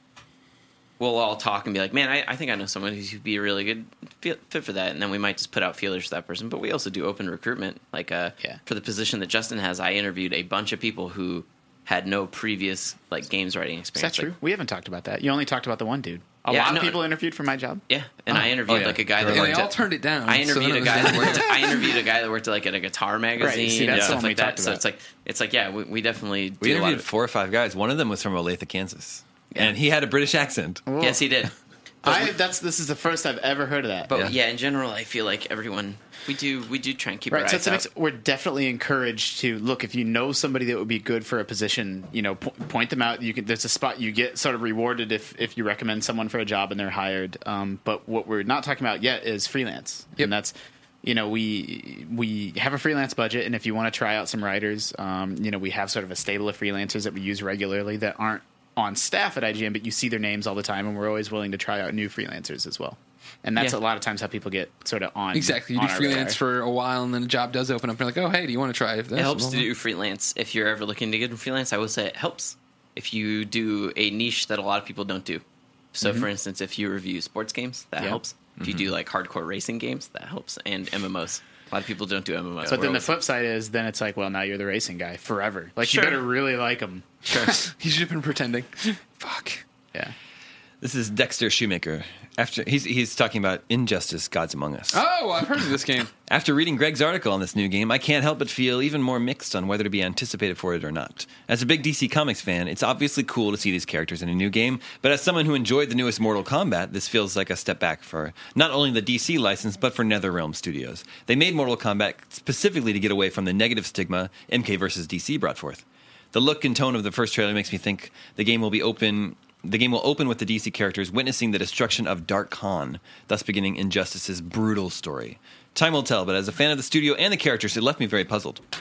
Speaker 6: we'll all talk and be like, man, I, I think I know someone who'd be a really good fit fit for that. And then we might just put out feelers for that person. But we also do open recruitment. Like uh,
Speaker 5: Yeah.
Speaker 6: for the position that Justin has, I interviewed a bunch of people who had no previous like games writing
Speaker 5: Is
Speaker 6: experience.
Speaker 5: that true?
Speaker 6: Like,
Speaker 5: we haven't talked about that. You only talked about the one dude. A
Speaker 6: Yeah,
Speaker 5: lot
Speaker 6: no,
Speaker 5: of people interviewed for my job.
Speaker 6: yeah, and I interviewed
Speaker 7: Oh, yeah.
Speaker 6: like a guy
Speaker 7: They're
Speaker 6: that
Speaker 4: And
Speaker 6: worked
Speaker 4: they all
Speaker 6: at,
Speaker 4: turned it down.
Speaker 6: I
Speaker 4: so
Speaker 6: interviewed
Speaker 4: then
Speaker 6: a
Speaker 4: it
Speaker 6: guy
Speaker 4: was
Speaker 6: that worked. At, I interviewed a guy that worked at like at a guitar magazine
Speaker 5: see,
Speaker 6: and
Speaker 5: that's the
Speaker 6: stuff
Speaker 5: one we
Speaker 6: like that.
Speaker 5: talked
Speaker 6: So
Speaker 5: about.
Speaker 6: it's like it's like yeah, we, we definitely do
Speaker 7: We
Speaker 6: a lot
Speaker 7: interviewed
Speaker 6: of-
Speaker 7: four or five guys. One of them was from Olathe, Kansas.
Speaker 6: Yeah.
Speaker 7: And he had a British accent.
Speaker 6: Yes, he did.
Speaker 5: I, that's this is the first I've ever heard of that.
Speaker 6: But
Speaker 7: Yeah.
Speaker 6: yeah. in general, I feel like everyone we do we do try and keep our
Speaker 5: Right, so
Speaker 6: eyes
Speaker 5: it's an
Speaker 6: out.
Speaker 5: ex- we're definitely encouraged to look if you know somebody that would be good for a position, you know, po- point them out. You can there's a spot you get sort of rewarded if if you recommend someone for a job and they're hired. Um, but what we're not talking about yet is freelance,
Speaker 4: Yep.
Speaker 5: and that's you know we we have a freelance budget, and if you want to try out some writers, um, you know, we have sort of a stable of freelancers that we use regularly that aren't on staff at I G N, but you see their names all the time, and we're always willing to try out new freelancers as well. And that's
Speaker 6: Yeah.
Speaker 5: a lot of times how people get sort of on
Speaker 4: Exactly. You
Speaker 5: on
Speaker 4: do
Speaker 5: our
Speaker 4: freelance
Speaker 5: radar.
Speaker 4: for a while, and then a job does open up. And you're like, oh, hey, do you want to try this?
Speaker 6: It helps
Speaker 4: Blah,
Speaker 6: to
Speaker 4: blah.
Speaker 6: do freelance if you're ever looking to get in freelance. I would say it helps if you do a niche that a lot of people don't do. So, for instance, if you review sports games, that
Speaker 5: Yeah.
Speaker 6: helps. If you do like hardcore racing games, that helps. And M M Os. A lot of people don't do M M Os.
Speaker 5: But
Speaker 6: We're
Speaker 5: then the
Speaker 6: always-
Speaker 5: flip side is, then it's like, well, now you're the racing guy forever. Like,
Speaker 6: Sure.
Speaker 5: you better really like him.
Speaker 6: Sure.
Speaker 4: He should have been pretending. Fuck.
Speaker 5: Yeah.
Speaker 7: This is Dexter Shoemaker. After he's he's talking about Injustice: Gods Among Us.
Speaker 4: Oh, I've heard of this game.
Speaker 7: After reading Greg's article on this new game, I can't help but feel even more mixed on whether to be anticipated for it or not. As a big D C Comics fan, it's obviously cool to see these characters in a new game, but as someone who enjoyed the newest Mortal Kombat, this feels like a step back for not only the D C license, but for NetherRealm Studios. They made Mortal Kombat specifically to get away from the negative stigma M K versus D C brought forth. The look and tone of the first trailer makes me think the game will be open... The game will open with the D C characters witnessing the destruction of Dark Khan, thus beginning Injustice's brutal story. Time will tell, but as a fan of the studio and the characters, it left me very puzzled.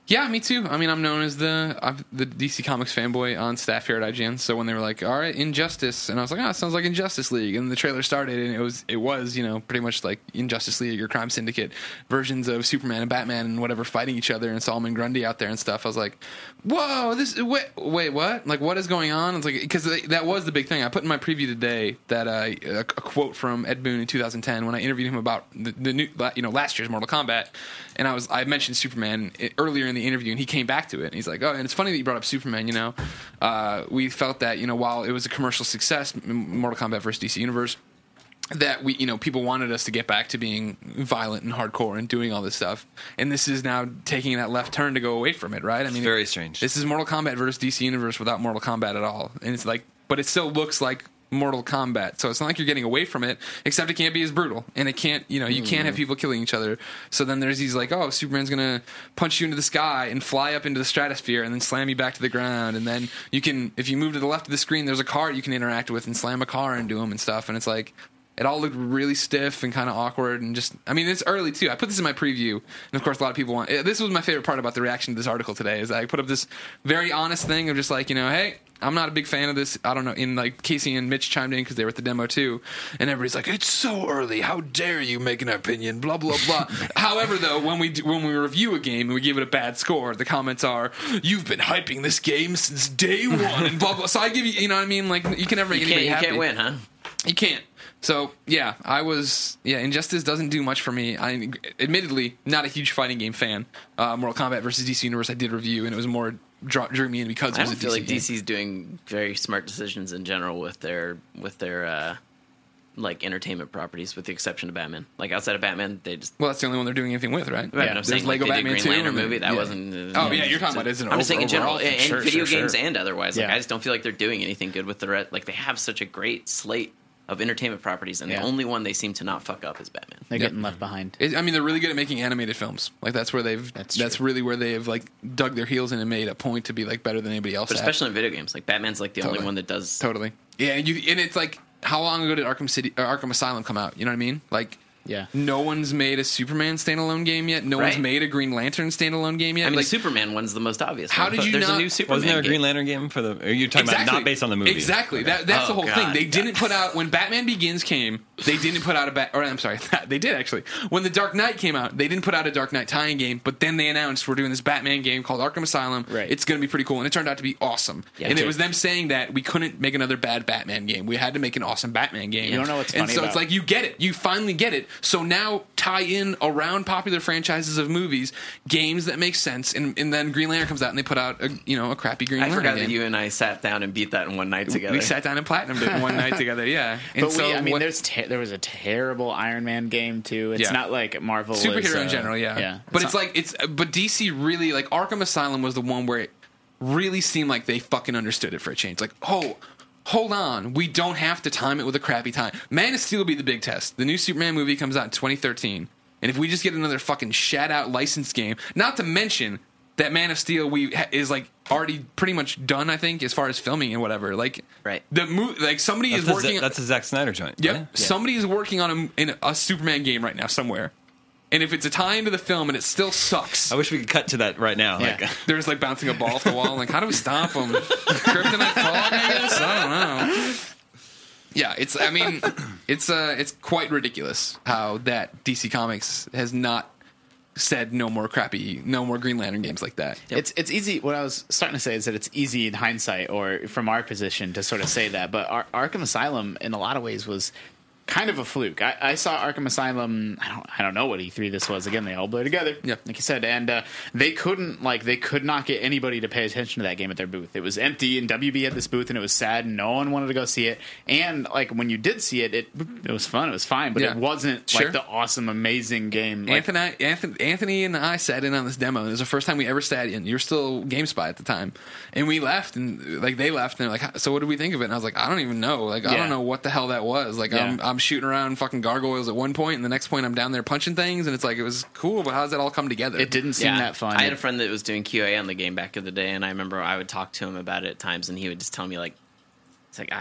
Speaker 4: Yeah, me too. I mean, I'm known as the I'm the D C Comics fanboy on staff here at I G N. So when they were like, "All right, Injustice," and I was like, "Oh, it sounds like Injustice League," and the trailer started, and it was it was you know pretty much like Injustice League or Crime Syndicate versions of Superman and Batman and whatever fighting each other, and Solomon Grundy out there and stuff. I was like, "Whoa, this wait, wait what? Like, what is going on?" It's like because that was the big thing. I put in my preview today that uh, a, a quote from Ed Boon in two thousand ten when I interviewed him about the, the new you know last year's Mortal Kombat, and I was I mentioned Superman earlier in the interview, and he came back to it. And he's like, "Oh, and it's funny that you brought up Superman. You know, uh, we felt that you know while it was a commercial success, Mortal Kombat versus D C Universe, that we you know people wanted us to get back to being violent and hardcore and doing all this stuff, and this is now taking that left turn to go away from it, right? I mean,
Speaker 7: It's very strange.
Speaker 4: This is Mortal Kombat versus D C Universe without Mortal Kombat at all, and it's like, but it still looks like Mortal Kombat, so it's not like you're getting away from it, except it can't be as brutal, and it can't, you know, you can't have people killing each other. So then there's these like, oh, Superman's gonna punch you into the sky and fly up into the stratosphere and then slam you back to the ground, and then you can, if you move to the left of the screen, there's a car you can interact with and slam a car into him and stuff, and it's like, it all looked really stiff and kind of awkward, and just, I mean, it's early too. I put this in my preview, and of course, a lot of people want. This was my favorite part about the reaction to this article today. Is I put up this very honest thing of just like, you know, hey, I'm not a big fan of this. I don't know. In like Casey and Mitch chimed in because they were at the demo too, and everybody's like, "It's so early. How dare you make an opinion?" Blah blah blah. However, though, when we do, when we review a game and we give it a bad score, the comments are, "You've been hyping this game since day one," and blah blah. So I give you, you know what I mean? Like you can never make
Speaker 6: You can't,
Speaker 4: anybody
Speaker 6: you
Speaker 4: happy.
Speaker 6: can't win, huh?
Speaker 4: You can't. So yeah, I was yeah. Injustice doesn't do much for me. I admittedly not a huge fighting game fan. Uh, Mortal Kombat versus D C Universe I did review, and it was more draw, drew me in because it
Speaker 6: I
Speaker 4: was
Speaker 6: don't
Speaker 4: a
Speaker 6: feel
Speaker 4: D C
Speaker 6: like
Speaker 4: game.
Speaker 6: D C's doing very smart decisions in general with their with their uh, like entertainment properties, with the exception of Batman. Like outside of Batman, they just.
Speaker 4: Well, that's the only one they're doing anything with, right?
Speaker 6: Right,
Speaker 4: Yeah,
Speaker 6: I'm
Speaker 4: there's
Speaker 6: saying
Speaker 4: Lego
Speaker 6: like, they
Speaker 4: Batman
Speaker 6: did
Speaker 4: two
Speaker 6: Green Lantern
Speaker 4: and then-
Speaker 6: movie. That
Speaker 4: yeah.
Speaker 6: wasn't.
Speaker 4: Oh yeah, you're talking about as an
Speaker 6: I'm just saying in general,
Speaker 4: overall
Speaker 6: in,
Speaker 4: thing.
Speaker 6: in
Speaker 4: Sure,
Speaker 6: video
Speaker 4: sure,
Speaker 6: games
Speaker 4: sure.
Speaker 6: and otherwise. Like
Speaker 5: Yeah.
Speaker 6: I just don't feel like they're doing anything good with the re- like they have such a great slate of entertainment properties, and
Speaker 5: Yeah.
Speaker 6: the only one they seem to not fuck up is Batman.
Speaker 5: They're
Speaker 4: Yeah.
Speaker 5: getting left behind.
Speaker 4: It, I mean, they're really good at making animated films. Like that's where they've.
Speaker 5: That's
Speaker 4: That's,
Speaker 5: true.
Speaker 4: really where they've like dug their heels in and made a point to be like better than anybody else.
Speaker 6: But
Speaker 4: at.
Speaker 6: especially in video games, like Batman's like the
Speaker 4: Totally.
Speaker 6: only one that does.
Speaker 4: Totally. Yeah, and you and it's like how long ago did Arkham City or Arkham Asylum come out? You know what I mean? Like.
Speaker 5: Yeah.
Speaker 4: No one's made a Superman standalone game yet. No one's
Speaker 6: Right.
Speaker 4: made a Green Lantern standalone game yet.
Speaker 6: I mean,
Speaker 4: like,
Speaker 6: the Superman one's the most obvious.
Speaker 4: How
Speaker 6: one,
Speaker 4: did
Speaker 6: but
Speaker 4: you
Speaker 6: There's
Speaker 4: not-
Speaker 6: a new Superman
Speaker 7: Wasn't there a
Speaker 6: game.
Speaker 7: Green Lantern game for the? Are you talking about not based on the movie?
Speaker 4: Exactly.
Speaker 7: Okay.
Speaker 4: That, that's
Speaker 6: Oh,
Speaker 4: the whole
Speaker 6: God.
Speaker 4: thing. They didn't put out when Batman Begins came. They didn't put out a bat. Or I'm sorry, they did actually. When The Dark Knight came out, they didn't put out a Dark Knight tie-in game. But then they announced we're doing this Batman game called Arkham Asylum.
Speaker 5: Right.
Speaker 4: It's going to be pretty cool, and it turned out to be awesome.
Speaker 6: Yeah,
Speaker 4: and it
Speaker 6: okay.
Speaker 4: was them saying that we couldn't make another bad Batman game. We had to make an awesome Batman game.
Speaker 5: You don't know what's
Speaker 4: and
Speaker 5: funny
Speaker 4: so
Speaker 5: about-
Speaker 4: it's like you get it. You finally get it. So now tie in around popular franchises of movies, games that make sense, and, and then Green Lantern comes out and they put out a you know a crappy Green
Speaker 6: I
Speaker 4: Lantern
Speaker 6: forgot
Speaker 4: game.
Speaker 6: that you and I sat down and beat that in one night together.
Speaker 4: We sat down and platinumed it in one night together, yeah. And
Speaker 5: But
Speaker 4: so
Speaker 5: we, I mean,
Speaker 4: what-
Speaker 5: there's te- there was a terrible Iron Man game too. It's
Speaker 4: Yeah.
Speaker 5: not like Marvel was,
Speaker 4: superhero in
Speaker 5: uh,
Speaker 4: general, yeah.
Speaker 5: yeah.
Speaker 4: But it's
Speaker 5: not-
Speaker 4: like it's but D C really like Arkham Asylum was the one where it really seemed like they fucking understood it for a change. Like, oh, hold on, we don't have to time it with a crappy time. Man of Steel will be the big test. The new Superman movie comes out in twenty thirteen, and if we just get another fucking shat out licensed game, not to mention that Man of Steel we ha- is like already pretty much done, I think, as far as filming and whatever. Like,
Speaker 6: Right.
Speaker 4: The mo- like somebody
Speaker 7: That's,
Speaker 4: is
Speaker 7: the,
Speaker 4: working.
Speaker 7: that's a Zack Snyder joint.
Speaker 4: Yep.
Speaker 7: right?
Speaker 4: Somebody is working on a, in a Superman game right now somewhere. And if it's a tie into the film and it still sucks,
Speaker 7: I wish we could cut to that right now.
Speaker 5: Yeah.
Speaker 7: Like,
Speaker 4: they're just like bouncing a ball off the wall. Like, how do we stop them? Kryptonite fog, I guess? I don't know. Yeah, it's, I mean, it's uh, it's quite ridiculous how that D C Comics has not said no more crappy, no more Green Lantern games like that.
Speaker 5: It's it's easy. What I was starting to say is that it's easy in hindsight, or from our position, to sort of say that. But Ar- Arkham Asylum, in a lot of ways, was kind of a fluke. I, I saw Arkham Asylum. I don't. I don't know what E three this was. Again, they all blur together.
Speaker 4: Yeah.
Speaker 5: like you said, and uh, they couldn't like they could not get anybody to pay attention to that game at their booth. It was empty, and W B had this booth, and it was sad, and no one wanted to go see it. And like when you did see it, it it was fun. It was fine, but
Speaker 4: Yeah.
Speaker 5: it wasn't
Speaker 4: Sure.
Speaker 5: like the awesome, amazing game. Like,
Speaker 4: Anthony, Anthony, Anthony and I sat in on this demo. It was the first time we ever sat in. You're still GameSpot at the time, and we left, and like they left, and they're like, "So what did we think of it?" And I was like, "I don't even know. Like I
Speaker 5: Yeah.
Speaker 4: don't know what the hell that was. Like I'm,
Speaker 5: Yeah.
Speaker 4: I'm shooting around fucking gargoyles at one point, and the next point I'm down there punching things, and it's like it was cool, but how does that all come together?
Speaker 5: it didn't seem that fun.
Speaker 6: I had a friend that was doing Q A on the game back in the day, and I remember I would talk to him about it at times, and he would just tell me like, "It's like I don't,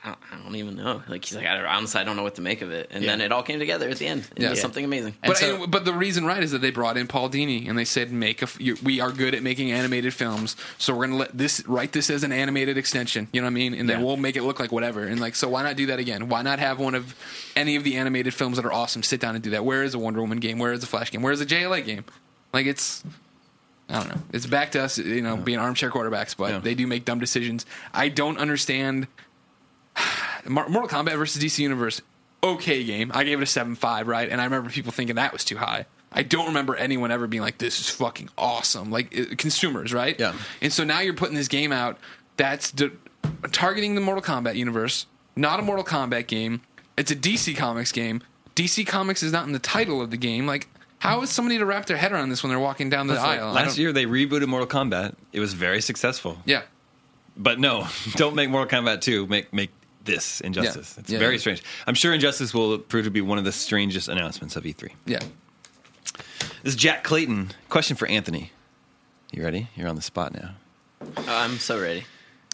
Speaker 6: I don't, I don't even know. Like he's like, I don't, honestly, I don't know what to make of it. And
Speaker 5: Yeah.
Speaker 6: then it all came together at the end. It
Speaker 4: Yeah.
Speaker 6: was
Speaker 4: Yeah.
Speaker 6: something amazing.
Speaker 5: And
Speaker 4: But
Speaker 5: so-
Speaker 4: I- but the reason, right, is that they brought in Paul Dini and they said, "Make a. F- you, we are good at making animated films, so we're gonna let this write this as an animated extension. You know what I mean? And then
Speaker 5: Yeah.
Speaker 4: we'll make it look like whatever. And like, so why not do that again? Why not have one of any of the animated films that are awesome sit down and do that? Where is a Wonder Woman game? Where is a Flash game? Where is a J L A game? Like it's. I don't know. It's back to us, you know, being armchair quarterbacks, but
Speaker 7: Yeah.
Speaker 4: they do make dumb decisions. I don't understand. Mar- Mortal Kombat versus D C Universe, okay game. I gave it a seven five, right? And I remember people thinking that was too high. I don't remember anyone ever being like, this is fucking awesome. Like, uh, consumers, right?
Speaker 7: Yeah.
Speaker 4: And so now you're putting this game out that's d- targeting the Mortal Kombat universe, not a Mortal Kombat game. It's a D C Comics game. D C Comics is not in the title of the game. Like, how is somebody to wrap their head around this when they're walking down the aisle? I
Speaker 7: Last
Speaker 4: don't-
Speaker 7: year they rebooted Mortal Kombat. It was very successful.
Speaker 4: Yeah.
Speaker 7: But no, don't make Mortal Kombat two. Make make this Injustice.
Speaker 4: Yeah.
Speaker 7: It's
Speaker 4: Yeah,
Speaker 7: very
Speaker 4: yeah.
Speaker 7: strange. I'm sure Injustice will prove to be one of the strangest announcements of E three.
Speaker 4: Yeah.
Speaker 7: This is Jack Clayton. Question for Anthony. You ready? You're on the spot now.
Speaker 6: I'm so ready.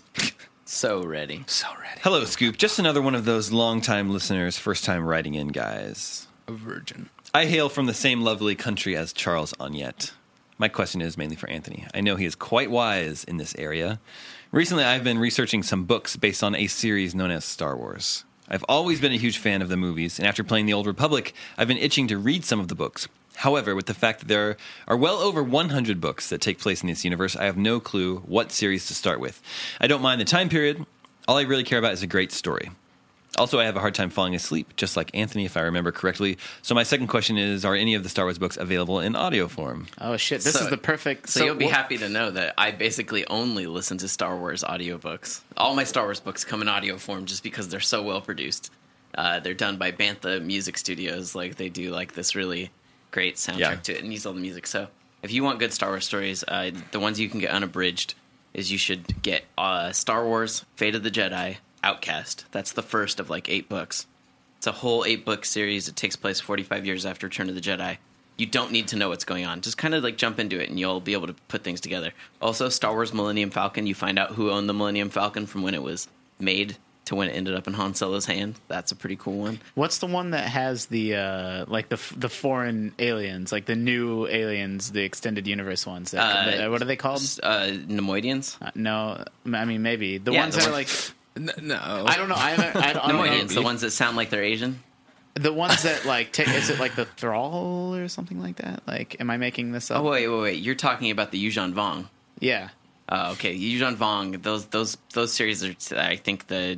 Speaker 6: So ready.
Speaker 4: So ready.
Speaker 7: Hello, Scoop. Just another one of those long-time listeners, first-time writing in guys.
Speaker 4: A virgin.
Speaker 7: I hail from the same lovely country as Charles Onyett. My question is mainly for Anthony. I know he is quite wise in this area. Recently, I've been researching some books based on a series known as Star Wars. I've always been a huge fan of the movies, and after playing The Old Republic, I've been itching to read some of the books. However, with the fact that there are well over one hundred books that take place in this universe, I have no clue what series to start with. I don't mind the time period. All I really care about is a great story. Also, I have a hard time falling asleep, just like Anthony, if I remember correctly. So my second question is, are any of the Star Wars books available in audio form?
Speaker 5: Oh shit! This
Speaker 6: So-
Speaker 5: is the perfect.
Speaker 6: So, you'll be
Speaker 5: what-
Speaker 6: happy to know that I basically only listen to Star Wars audiobooks. All my Star Wars books come in audio form just because they're so well produced. Uh, they're done by Bantha Music Studios. Like they do like this really great soundtrack
Speaker 7: Yeah.
Speaker 6: to it and use all the music. So if you want good Star Wars stories, uh, the ones you can get unabridged is you should get uh, Star Wars, Fate of the Jedi, Outcast. That's the first of like eight books. It's a whole eight book series. It takes place forty-five years after Return of the Jedi. You don't need to know what's going on. Just kind of like jump into it and you'll be able to put things together. Also, Star Wars Millennium Falcon. You find out who owned the Millennium Falcon from when it was made to when it ended up in Han Solo's hand. That's a pretty cool one.
Speaker 5: What's the one that has the uh, like the the foreign aliens, like the new aliens, the extended universe ones? That,
Speaker 6: Uh,
Speaker 5: that- what are they called?
Speaker 6: Uh, Nemoidians?
Speaker 5: Uh, no, I mean maybe the
Speaker 6: Yeah,
Speaker 5: ones
Speaker 6: the
Speaker 5: that are
Speaker 6: ones-
Speaker 5: like
Speaker 4: N- no.
Speaker 5: I don't know. I, haven't- I, don't- I don't
Speaker 6: Nemoidians,
Speaker 5: know.
Speaker 6: the ones that sound like they're Asian.
Speaker 5: The ones that like take, is it like the Thrall or something like that? Like, am I making this up?
Speaker 6: Oh, wait, wait, wait. You're talking about the Yuuzhan Vong.
Speaker 5: Yeah.
Speaker 6: Uh, okay, Yuuzhan Vong. Those those those series are, I think, the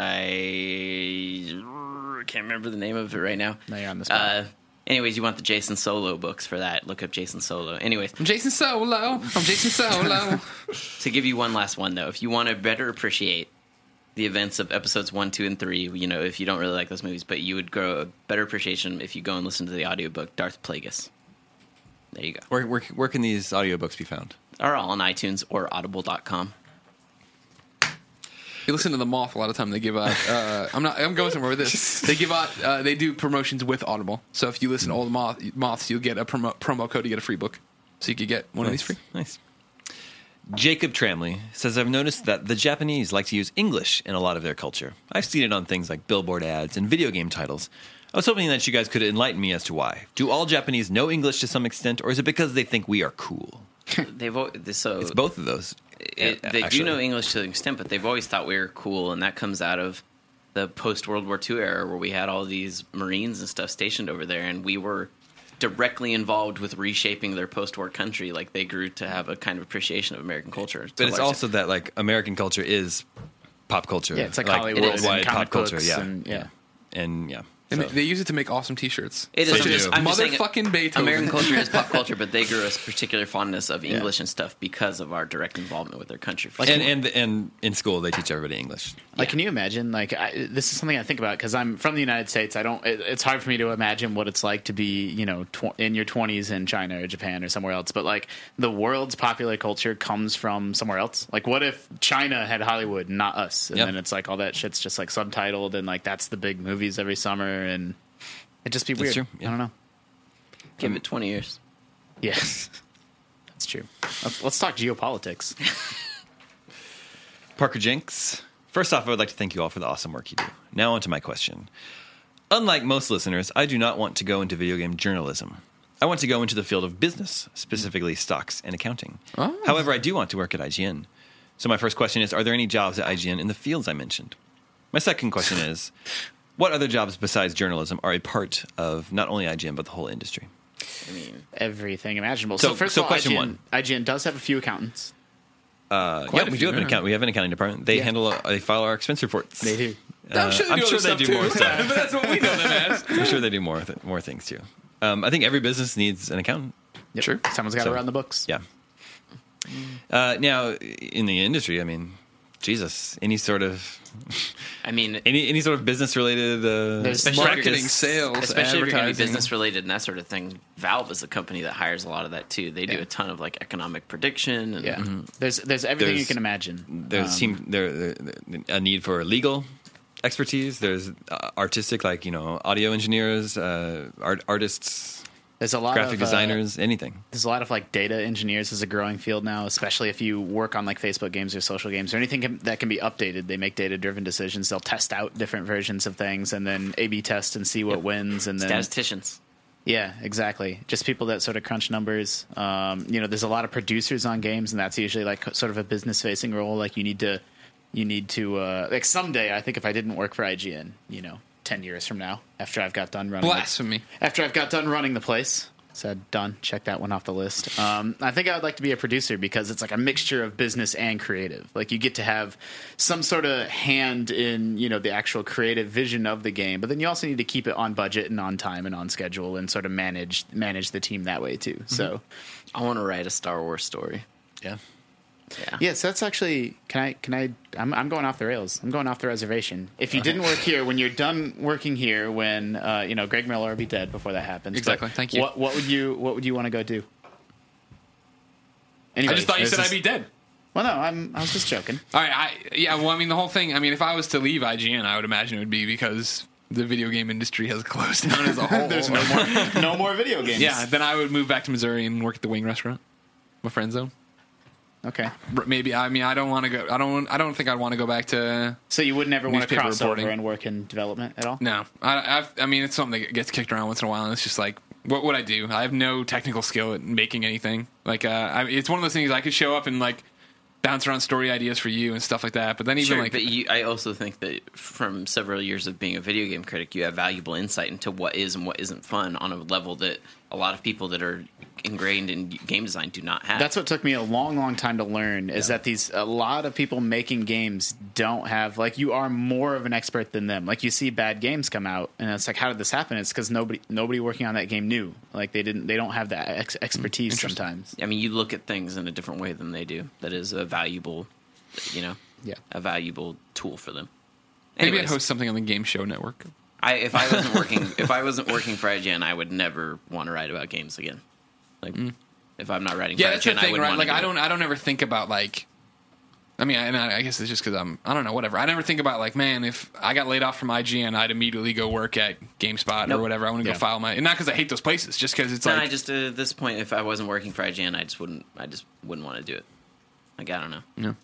Speaker 6: Jedi. I can't remember the name of it right now.
Speaker 5: No, you're on the spot.
Speaker 6: Uh, anyways, you want the Jason Solo books for that. Look up Jason Solo. Anyways,
Speaker 4: I'm Jason Solo. I'm Jason Solo.
Speaker 6: to give you one last one, though, if you want to better appreciate the events of episodes one, two, and three, you know, if you don't really like those movies, but you would grow a better appreciation if you go and listen to the audiobook Darth Plagueis. There you go.
Speaker 7: Where, where, where can these audiobooks be found?
Speaker 6: Are all on iTunes or audible dot com.
Speaker 4: You listen to the Moth a lot of time. They give out. Uh, I'm not. I'm going somewhere with this. They give out. Uh, they do promotions with Audible. So if you listen to all the Moth, Moths, you'll get a promo, promo code to get a free book. So you could get one of these free.
Speaker 7: Nice. Jacob Tramley says, I've noticed that the Japanese like to use English in a lot of their culture. I've seen it on things like billboard ads and video game titles. I was hoping that you guys could enlighten me as to why. Do all Japanese know English to some extent, or is it because they think we are cool?
Speaker 6: They've al- so
Speaker 7: It's both of those.
Speaker 6: it,
Speaker 7: uh,
Speaker 6: they
Speaker 7: actually.
Speaker 6: do know English to an extent, but they've always thought we were cool, and that comes out of the post World War Two era, where we had all these Marines and stuff stationed over there, and we were directly involved with reshaping their post-war country. Like they grew to have a kind of appreciation of American culture.
Speaker 7: But it's also that like American culture is pop culture.
Speaker 5: Yeah, it's like Hollywood
Speaker 6: it is.
Speaker 5: and
Speaker 7: worldwide
Speaker 5: comic
Speaker 7: pop culture.
Speaker 5: books
Speaker 7: Yeah,
Speaker 5: and- yeah.
Speaker 7: and yeah.
Speaker 4: And
Speaker 7: So-
Speaker 4: they, they use it to make awesome T-shirts.
Speaker 6: It is.
Speaker 7: So
Speaker 6: I'm
Speaker 7: they
Speaker 6: just,
Speaker 7: do.
Speaker 6: I'm just saying,
Speaker 4: Motherfucking Beethoven.
Speaker 6: American culture is pop culture, but they grew a particular fondness of English and stuff because of our direct involvement with their country. For
Speaker 7: and,
Speaker 6: sure.
Speaker 7: and and in school they teach everybody English.
Speaker 5: Like, can you imagine? Like, I, this is something I think about because I'm from the United States. I don't. It, it's hard for me to imagine what it's like to be, you know, tw- in your twenties in China or Japan or somewhere else. But like, the world's popular culture comes from somewhere else. Like, what if China had Hollywood, and not us? And
Speaker 7: Yep.
Speaker 5: then it's like all that shit's just like subtitled, and like that's the big movies every summer, and it'd just be weird.
Speaker 7: true, yeah.
Speaker 5: I don't know.
Speaker 6: Give it twenty years.
Speaker 5: Yes, that's true. Let's, let's talk geopolitics.
Speaker 7: Parker Jenks First off, I would like to thank you all for the awesome work you do. Now on to my question. Unlike most listeners, I do not want to go into video game journalism. I want to go into the field of business, specifically stocks and accounting.
Speaker 4: Oh.
Speaker 7: However, I do want to work at I G N. So my first question is, are there any jobs at I G N in the fields I mentioned? My second question is, what other jobs besides journalism are a part of not only I G N, but the whole industry?
Speaker 5: I mean, everything imaginable.
Speaker 7: So-
Speaker 5: So, first
Speaker 7: so
Speaker 5: of all,
Speaker 7: question
Speaker 5: I G N,
Speaker 7: one.
Speaker 5: I G N does have a few accountants.
Speaker 7: Uh,
Speaker 4: Quite
Speaker 7: yeah,
Speaker 4: a
Speaker 7: we
Speaker 4: few,
Speaker 7: do have an
Speaker 4: yeah.
Speaker 7: account. We have an accounting department. They
Speaker 5: Yeah.
Speaker 7: handle, they file our expense reports.
Speaker 5: They do.
Speaker 7: Uh,
Speaker 4: I'm sure they
Speaker 7: I'm
Speaker 4: do,
Speaker 7: sure
Speaker 4: other
Speaker 7: they
Speaker 4: stuff
Speaker 7: do more
Speaker 4: too.
Speaker 7: stuff.
Speaker 4: But that's what we know them as.
Speaker 7: I'm sure they do more th- more things too. Um, I think every business needs an accountant.
Speaker 5: Yep.
Speaker 4: Sure.
Speaker 5: Someone's got to
Speaker 7: So-
Speaker 5: run the books.
Speaker 7: Yeah. Uh, now, in the industry, I mean, Jesus, any sort of
Speaker 6: I mean,
Speaker 7: any any sort of business related, uh,
Speaker 5: There's
Speaker 6: especially if you're
Speaker 4: Marketing,
Speaker 6: gonna-
Speaker 4: sales,
Speaker 6: especially if you're going to be
Speaker 4: advertising.
Speaker 6: business related and that sort of thing. Valve is a company that hires a lot of that too. They do
Speaker 5: Yeah.
Speaker 6: a ton of like economic prediction. And,
Speaker 5: Yeah. There's there's everything you
Speaker 7: There's-
Speaker 5: can imagine.
Speaker 7: There's
Speaker 5: Um,
Speaker 7: seem there, there a need for legal expertise. There's uh, artistic, like you know, audio engineers, uh, art, artists,
Speaker 5: There's a lot
Speaker 7: graphic
Speaker 5: of uh,
Speaker 7: designers, anything.
Speaker 5: There's a lot of like data engineers is a growing field now, especially if you work on like Facebook games or social games or anything can, that can be updated. They make data driven decisions. They'll test out different versions of things and then A B test and see what wins. And then
Speaker 6: Statisticians.
Speaker 5: yeah, exactly. Just people that sort of crunch numbers. Um, you know, there's a lot of producers on games, and that's usually like sort of a business facing role. Like you need to, you need to uh, like someday. I think if I didn't work for I G N, you know, ten years from now, after I've got done running, the-
Speaker 4: Blasphemy.
Speaker 5: after I've got done running the place. Said done. Check that one off the list. Um, I think I would like to be a producer because it's like a mixture of business and creative. Like you get to have some sort of hand in you know the actual creative vision of the game, but then you also need to keep it on budget and on time and on schedule and sort of manage manage the team that way too. So
Speaker 6: I want to write a Star Wars story.
Speaker 7: Yeah.
Speaker 6: Yeah.
Speaker 5: yeah, so that's actually can I can I I'm, I'm going off the rails. I'm going off the reservation. If you didn't work here, when you're done working here, when uh, you know Greg Miller will be dead before that happens.
Speaker 4: Exactly.
Speaker 5: But
Speaker 4: Thank you.
Speaker 5: What, what would you What would you want to go do?
Speaker 4: I
Speaker 5: Anybody?
Speaker 4: just thought you
Speaker 5: This
Speaker 4: said
Speaker 5: is-
Speaker 4: I'd be dead.
Speaker 5: Well, no, I'm. I was just joking.
Speaker 4: All right. I, yeah. Well, I mean, the whole thing. I mean, if I was to leave I G N, I would imagine it would be because the video game industry has closed down as a whole.
Speaker 5: There's no more, no more video games.
Speaker 4: Yeah. Then I would move back to Missouri and work at the Wing Restaurant, my friend zone.
Speaker 5: Okay.
Speaker 4: Maybe. I mean, I don't want to go. I don't. I don't think I'd want to go back to.
Speaker 5: So you would never want to
Speaker 4: Newspaper
Speaker 5: cross
Speaker 4: reporting.
Speaker 5: over and work in development at all?
Speaker 4: No. I. I've, I mean, it's something that gets kicked around once in a while, and it's just like, what would I do? I have no technical skill at making anything. Like, uh, I, it's one of those things I could show up and like bounce around story ideas for you and stuff like that. But then even
Speaker 6: Sure,
Speaker 4: like,
Speaker 6: but you, I also think that from several years of being a video game critic, you have valuable insight into what is and what isn't fun on a level that a lot of people that are ingrained in game design do not have.
Speaker 5: That's what took me a long, long time to learn is that these a lot of people making games don't have like you are more of an expert than them. Like you see bad games come out, and it's like, how did this happen? It's because nobody nobody working on that game knew. Like they didn't they don't have that ex- expertise sometimes.
Speaker 6: I mean, you look at things in a different way than they do. That is a valuable, you know,
Speaker 5: Yeah.
Speaker 6: a valuable tool for them.
Speaker 4: maybe I'd
Speaker 6: Anyways,
Speaker 4: host something on the Game Show Network.
Speaker 6: I, if I wasn't working, if I wasn't working for I G N, I would never want to write about games again. Like, if I'm not writing
Speaker 4: Yeah,
Speaker 6: for
Speaker 4: that's
Speaker 6: I G N,
Speaker 4: the
Speaker 6: I
Speaker 4: thing,
Speaker 6: would
Speaker 4: right?
Speaker 6: want
Speaker 4: Like,
Speaker 6: to do
Speaker 4: I don't,
Speaker 6: it.
Speaker 4: I don't ever think about like. I mean, and I, I guess it's just because I'm, I don't know, whatever. I never think about like, man, if I got laid off from I G N, I'd immediately go work at GameSpot
Speaker 6: Nope.
Speaker 4: or whatever. I want to
Speaker 5: Yeah.
Speaker 4: go file my, and not because I hate those places, just because it's
Speaker 6: No,
Speaker 4: like,
Speaker 6: I just uh, at this point, if I wasn't working for I G N, I just wouldn't. I just wouldn't want to do it. Like, I don't know.
Speaker 4: no.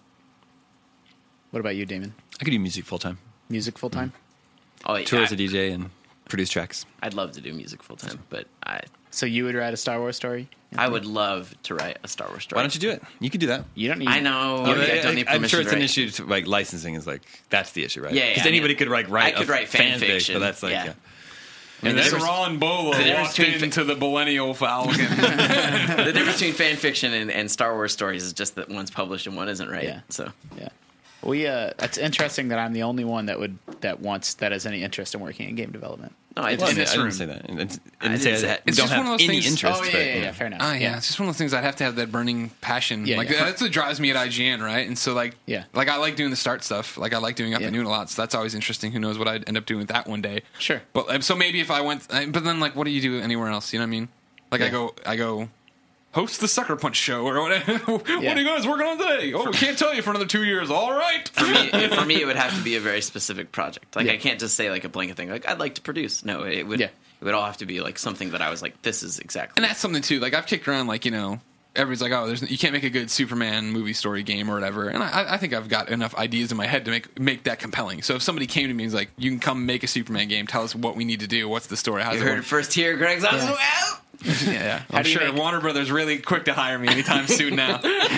Speaker 5: What about you, Damon?
Speaker 7: I could do music full time.
Speaker 5: Music full time?
Speaker 6: Oh, yeah,
Speaker 7: Tour as
Speaker 6: I,
Speaker 7: a D J and produce tracks.
Speaker 6: I'd love to do music full time, but I,
Speaker 5: So you would write a Star Wars story?
Speaker 6: I would love to write a Star Wars story.
Speaker 7: Why don't you do it? You could do that.
Speaker 5: You don't need.
Speaker 6: I know.
Speaker 7: Yeah,
Speaker 6: I
Speaker 7: but
Speaker 6: don't need
Speaker 7: I, am
Speaker 6: permission
Speaker 7: sure it's
Speaker 6: to
Speaker 7: an
Speaker 6: write.
Speaker 7: issue to like licensing is like that's the issue, right?
Speaker 6: Yeah, yeah,
Speaker 7: because
Speaker 6: I
Speaker 7: anybody
Speaker 6: mean,
Speaker 7: could like write.
Speaker 6: I could
Speaker 7: a
Speaker 6: write fan
Speaker 7: fanfic,
Speaker 6: fiction,
Speaker 7: but that's like
Speaker 6: yeah.
Speaker 7: yeah.
Speaker 4: And
Speaker 6: the
Speaker 4: then
Speaker 6: difference-
Speaker 4: Ron Bolo
Speaker 6: the difference
Speaker 4: walked
Speaker 6: between fa-
Speaker 4: into the Millennial Falcon.
Speaker 6: The difference between fan fiction and, and Star Wars stories is just that one's published and one isn't, right?
Speaker 5: Yeah.
Speaker 6: So
Speaker 5: Yeah. We. Uh, it's interesting that I'm the only one that would that wants that has any interest in working in game development.
Speaker 6: no, I
Speaker 7: Well, I,
Speaker 6: just
Speaker 7: mean,
Speaker 5: this
Speaker 7: I
Speaker 5: room.
Speaker 7: didn't say that. I didn't, I
Speaker 6: I
Speaker 7: didn't say
Speaker 6: didn't say-
Speaker 7: that.
Speaker 4: It's
Speaker 7: don't
Speaker 4: just
Speaker 7: have
Speaker 4: one of those
Speaker 7: any
Speaker 4: things-
Speaker 7: interest.
Speaker 5: Oh yeah,
Speaker 7: but,
Speaker 5: yeah, yeah, fair enough.
Speaker 4: Ah, yeah. It's just one of those things I'd have to have that burning passion.
Speaker 5: Yeah,
Speaker 4: like
Speaker 5: yeah.
Speaker 4: that's what drives me at I G N, right? And so like,
Speaker 5: Yeah.
Speaker 4: like I like doing the start stuff. Like I like doing up
Speaker 5: Yeah.
Speaker 4: at noon a lot. So that's always interesting. Who knows what I'd end up doing with that one day?
Speaker 5: Sure.
Speaker 4: But um, so maybe if I went, uh, but then like, what do you do anywhere else? You know what I mean? Like I
Speaker 5: Yeah.
Speaker 4: go, I go. Host the Sucker Punch show or whatever. What
Speaker 5: Yeah.
Speaker 4: are you guys working on today? Oh, we can't tell you for another two years. All right.
Speaker 6: for me, for me, it would have to be a very specific project. Like
Speaker 5: Yeah.
Speaker 6: I can't just say like a blanket thing. Like I'd like to produce. No, it would.
Speaker 5: Yeah.
Speaker 6: It would all have to be like something that I was like, this is exactly.
Speaker 4: And that's something too. Like I've kicked around, like you know, everybody's like, oh, there's you can't make a good Superman movie story game or whatever. And I, I think I've got enough ideas in my head to make make that compelling. So if somebody came to me and was like, you can come make a Superman game, tell us what we need to do, what's the story, how's
Speaker 6: You
Speaker 4: it
Speaker 6: heard
Speaker 4: work?
Speaker 6: it first here, Greg's on his way out.
Speaker 4: Yeah, yeah.
Speaker 5: How
Speaker 4: I'm
Speaker 5: do you
Speaker 4: sure
Speaker 5: make-
Speaker 4: Warner Brothers really quick to hire me anytime soon now.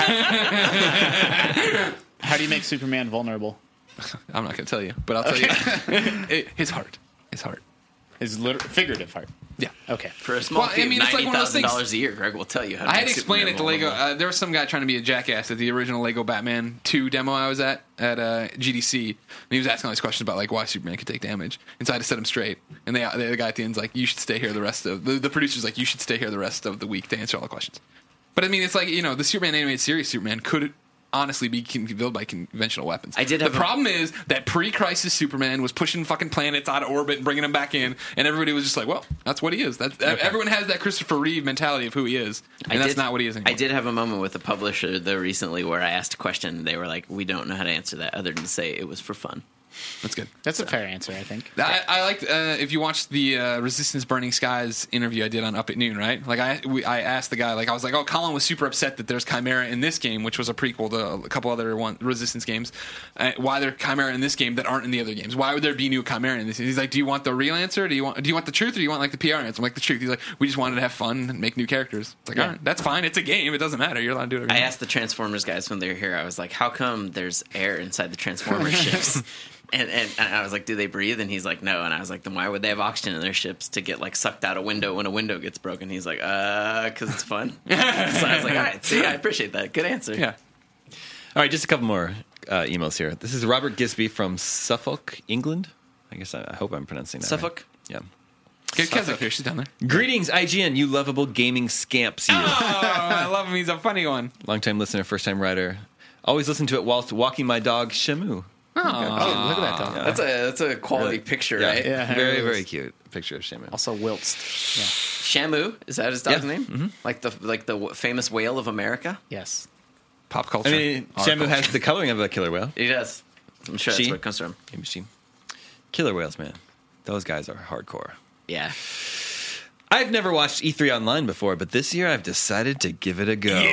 Speaker 5: How do you make Superman vulnerable?
Speaker 4: I'm not going to tell you, but I'll tell you it, his heart. His heart.
Speaker 5: His liter- figurative heart.
Speaker 4: Yeah.
Speaker 5: Okay.
Speaker 6: For a small
Speaker 4: Well, I
Speaker 6: fee of
Speaker 4: mean, it's like
Speaker 6: ninety
Speaker 4: one of those
Speaker 6: thousand
Speaker 4: things-
Speaker 6: dollars a year, Greg will tell you how to
Speaker 4: I had
Speaker 6: make
Speaker 4: to explain
Speaker 6: Superman
Speaker 4: it to Lego.
Speaker 6: vulnerable.
Speaker 4: Uh, there was some guy trying to be a jackass at the original Lego Batman two demo I was at at uh, G D C, and he was asking all these questions about like why Superman could take damage. And so I had to set him straight. And they, the guy at the end's like, "You should stay here the rest of the, the producer's like, you should stay here the rest of the week to answer all the questions." But I mean, it's like, you know, the Superman animated series Superman could honestly be killed by conventional weapons.
Speaker 6: I did have
Speaker 4: the
Speaker 6: a-
Speaker 4: problem is that pre-crisis Superman was pushing fucking planets out of orbit and bringing them back in, and everybody was just like, "Well, that's what he is." That's, Everyone has that Christopher Reeve mentality of who he is, and
Speaker 6: I
Speaker 4: that's
Speaker 6: did-
Speaker 4: not what he is anymore.
Speaker 6: I did have a moment with a publisher though recently where I asked a question and they were like, "We don't know how to answer that other than say it was for fun."
Speaker 4: That's good.
Speaker 5: That's a fair answer, I think.
Speaker 4: I, I liked uh, if you watched the uh, Resistance Burning Skies interview I did on Up at Noon, right? Like I, we, I asked the guy, like I was like, "Oh, Colin was super upset that there's Chimera in this game, which was a prequel to a couple other one Resistance games. Uh, why there Chimera in this game that aren't in the other games? Why would there be new Chimera in this?" He's like, "Do you want the real answer? Do you want do you want the truth, or do you want like the P R answer?" I'm like, "The truth." He's like, "We just wanted to have fun and make new characters." It's like,
Speaker 5: Yeah.
Speaker 4: all right, that's fine. It's a game. It doesn't matter. You're allowed to do it.
Speaker 6: I asked the Transformers guys when they were here, I was like, "How come there's air inside the Transformers ships?" And, and and I was like, "Do they breathe?" And he's like, "No." And I was like, "Then why would they have oxygen in their ships to get like sucked out a window when a window gets broken?" He's like, "Uh, because it's fun." So I was like, "All right, see, I appreciate that. Good answer."
Speaker 4: Yeah.
Speaker 7: All right, just a couple more uh, emails here. This is Robert Gisby from Suffolk, England. I guess I, I hope I'm pronouncing that
Speaker 6: Suffolk?
Speaker 7: right. Yeah.
Speaker 4: Get Kez up here. She's down there.
Speaker 7: Greetings, I G N, you lovable gaming scamps. You.
Speaker 4: Oh, I love him. He's a funny one.
Speaker 7: Long-time listener, first-time writer. Always listen to it whilst walking my dog, Shamu.
Speaker 5: Oh, look at that dog.
Speaker 6: That's a that's a quality picture, right?
Speaker 5: Yeah, it
Speaker 7: very,
Speaker 5: is.
Speaker 7: very cute picture of Shamu.
Speaker 5: Also Wiltst.
Speaker 6: Shamu, is that his dog's
Speaker 7: Yeah.
Speaker 6: name? Like the like the w- famous whale of America.
Speaker 5: Yeah. Yes.
Speaker 4: Pop culture.
Speaker 7: I mean,
Speaker 4: Our
Speaker 7: Shamu
Speaker 4: culture.
Speaker 7: has the coloring of a killer whale.
Speaker 6: He does. I'm sure that's
Speaker 7: She?
Speaker 6: where it comes from.
Speaker 7: Maybe she. Killer whales, man. Those guys are hardcore.
Speaker 6: Yeah.
Speaker 7: I've never watched E three online before, but this year I've decided to give it a go.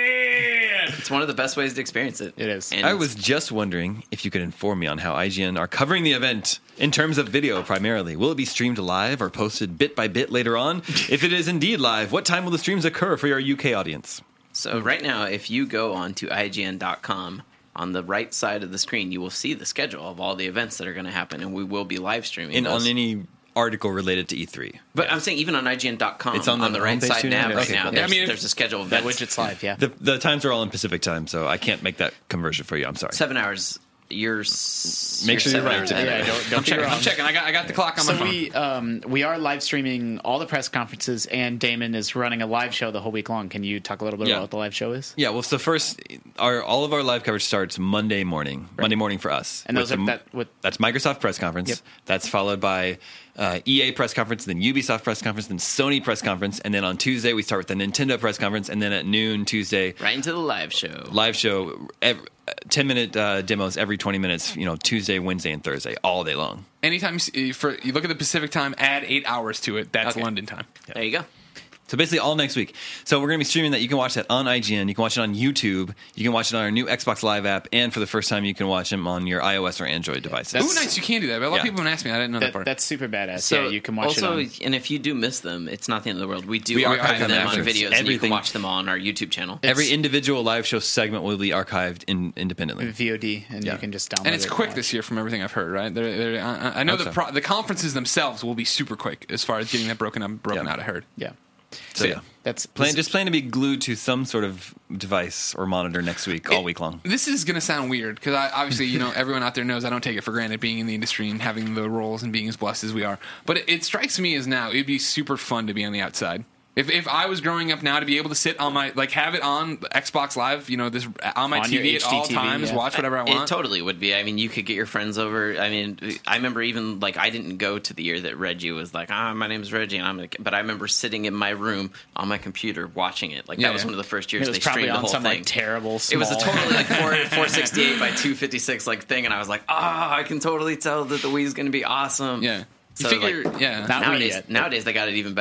Speaker 6: It's one of the best ways to experience it.
Speaker 5: It is.
Speaker 6: And
Speaker 7: I was just wondering if you could inform me on how I G N are covering the event in terms of video primarily. Will it be streamed live or posted bit by bit later on? If it is indeed live, what time will the streams occur for your U K audience?
Speaker 6: So right now, if you go on to I G N dot com, on the right side of the screen, you will see the schedule of all the events that are going to happen, and we will be live streaming
Speaker 7: In,
Speaker 6: those.
Speaker 7: on any article related to E three.
Speaker 6: But I'm saying even on I G N dot com,
Speaker 7: It's on the
Speaker 6: the right
Speaker 7: homepage
Speaker 6: side
Speaker 7: too now?
Speaker 6: nav right
Speaker 7: Okay,
Speaker 6: now,
Speaker 7: cool.
Speaker 6: there's,
Speaker 4: I mean, if-
Speaker 6: there's a schedule of
Speaker 5: That
Speaker 6: events.
Speaker 5: widget's live, yeah.
Speaker 7: The, the times are all in Pacific time, so I can't make that conversion for you. I'm sorry.
Speaker 6: Seven hours. You're s-
Speaker 7: Make sure you're
Speaker 6: seven
Speaker 7: right.
Speaker 6: hours
Speaker 7: Yeah,
Speaker 6: ahead.
Speaker 5: yeah, don't, don't
Speaker 4: I'm
Speaker 5: be
Speaker 4: checking.
Speaker 5: wrong.
Speaker 4: I'm checking. I got. I got the clock on my
Speaker 5: So
Speaker 4: phone.
Speaker 5: we um, we are live streaming all the press conferences, and Damon is running a live show the whole week long. Can you talk a little bit
Speaker 7: Yeah.
Speaker 5: about what the live show is?
Speaker 7: Yeah, well, so first, our all of our live coverage starts Monday morning. Monday morning for us.
Speaker 5: And those
Speaker 7: With
Speaker 5: are
Speaker 7: the-
Speaker 5: that with
Speaker 7: That's Microsoft press conference.
Speaker 5: Yep.
Speaker 7: That's followed by uh, E A press conference, then Ubisoft press conference, then Sony press conference, and then on Tuesday we start with the Nintendo press conference, and then at noon Tuesday
Speaker 6: Right into the live show.
Speaker 7: live show, every, ten minute uh, demos every twenty minutes. You know, Tuesday, Wednesday, and Thursday, all day long.
Speaker 4: Anytime you, see, for, you look at the Pacific time, add eight hours to it. That's
Speaker 6: Okay.
Speaker 4: London time.
Speaker 6: There you go.
Speaker 7: So basically all next week. So we're going to be streaming that. You can watch that on I G N. You can watch it on YouTube. You can watch it on our new Xbox Live app. And for the first time, you can watch them on your iOS or Android devices.
Speaker 4: Ooh, nice. You can do that. But a lot
Speaker 7: Yeah.
Speaker 4: of people have been asking me. I didn't know that,
Speaker 5: that,
Speaker 4: part.
Speaker 5: that's super badass.
Speaker 6: So
Speaker 5: yeah, you can watch
Speaker 6: also,
Speaker 5: it. On,
Speaker 6: and if you do miss them, it's not the end of the world. We do
Speaker 7: We
Speaker 6: archive,
Speaker 7: archive them
Speaker 6: them on
Speaker 7: after.
Speaker 6: videos, and you can
Speaker 7: Everything-
Speaker 6: watch them on our YouTube channel.
Speaker 7: Every individual live show segment will be archived in, independently.
Speaker 5: V O D, and
Speaker 7: Yeah.
Speaker 5: you can just download
Speaker 4: and it's
Speaker 5: it
Speaker 4: quick
Speaker 5: watch.
Speaker 4: this year, from everything I've heard. Right? They're, they're, I, I know
Speaker 7: Hope
Speaker 4: the
Speaker 7: so.
Speaker 4: pro, the conferences themselves will be super quick as far as getting that broken up, broken
Speaker 7: Yeah.
Speaker 4: out. I heard.
Speaker 5: Yeah,
Speaker 7: So yeah,
Speaker 5: that's
Speaker 7: plan just plan to be glued to some sort of device or monitor next week, all week long.
Speaker 4: This is going to sound weird because I, obviously, you know, everyone out there knows I don't take it for granted being in the industry and having the roles and being as blessed as we are. But it, it strikes me as now it'd be super fun to be on the outside. If if I was growing up now to be able to sit on my like have it on Xbox Live, you know, this on my
Speaker 5: On
Speaker 4: T V
Speaker 5: your
Speaker 4: at all
Speaker 5: H D T V,
Speaker 4: times,
Speaker 5: yeah.
Speaker 4: watch whatever I
Speaker 6: It
Speaker 4: want.
Speaker 6: totally would be. I mean, you could get your friends over. I mean, I remember even like I didn't go to the year that Reggie was like, "Ah, my name's Reggie," and I'm like, but I remember sitting in my room on my computer watching it. Like
Speaker 4: Yeah,
Speaker 6: that was
Speaker 4: yeah.
Speaker 6: one of the first years
Speaker 5: it was
Speaker 6: they
Speaker 5: probably
Speaker 6: streamed the
Speaker 5: on
Speaker 6: whole
Speaker 5: some
Speaker 6: thing.
Speaker 5: like terrible.
Speaker 6: It was a
Speaker 5: small-
Speaker 6: totally like four, four sixty-eight by two fifty-six like thing, and I was like, "Ah, I can totally tell that the Wii's going to be awesome."
Speaker 4: Yeah, you
Speaker 6: So,
Speaker 4: figure,
Speaker 6: like,
Speaker 4: yeah.
Speaker 5: Not Wii
Speaker 6: Nowadays,
Speaker 5: yet.
Speaker 6: nowadays they got it even better.